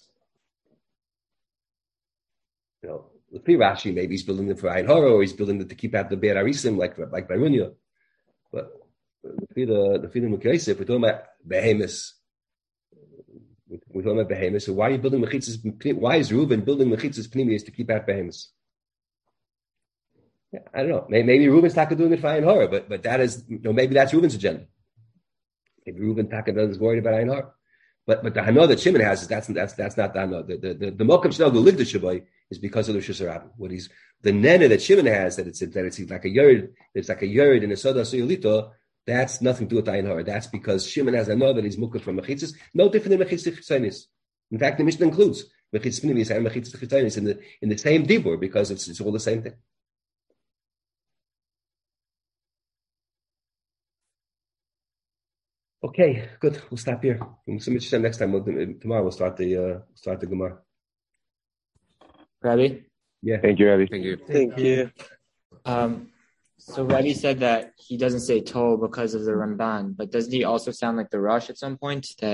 You know, Lefi Rashi, maybe he's building them for Ein Hara, or he's building them to keep out the Be'er Arisim, like like Barunya. But the the feeling of Yosef, we're talking about behemoths. We're talking about behemoths. So why are you building mechitzas? Why is Reuben building mechitzas pnimius to keep out behemoths? Yeah, I don't know. Maybe, maybe Reuben's taka doing it for Ein Hara, but but that is you know maybe that's Reuben's agenda. Maybe Reuben taka is worried about Ein Hara. But but the hana that Shimon has is that's that's that's not the hana. The the the, the mokum shnagu ligda shabai is because of the Rosh Hashanah. What he's the nene that Shimon has that it's that it's like a yerd, it's like a yerd in a soda suyolito. That's nothing to do with Ein Hara. That's because Shimon has a know that he's mukah from mechitzas, no different than mechitzas chitzonis. In fact, the Mishnah includes mechitzas pnimis and mechitzas chitzonis in the in the same dibur because it's it's all the same thing. Okay, good. We'll stop here. Next time, we'll, tomorrow we'll start the uh, start the Gemara. Rabbi? Yeah. Thank you, Rabbi. Thank you. Thank you. Um, so Rabbi said that he doesn't say Tov because of the Ramban, but doesn't he also sound like the Rosh at some point? That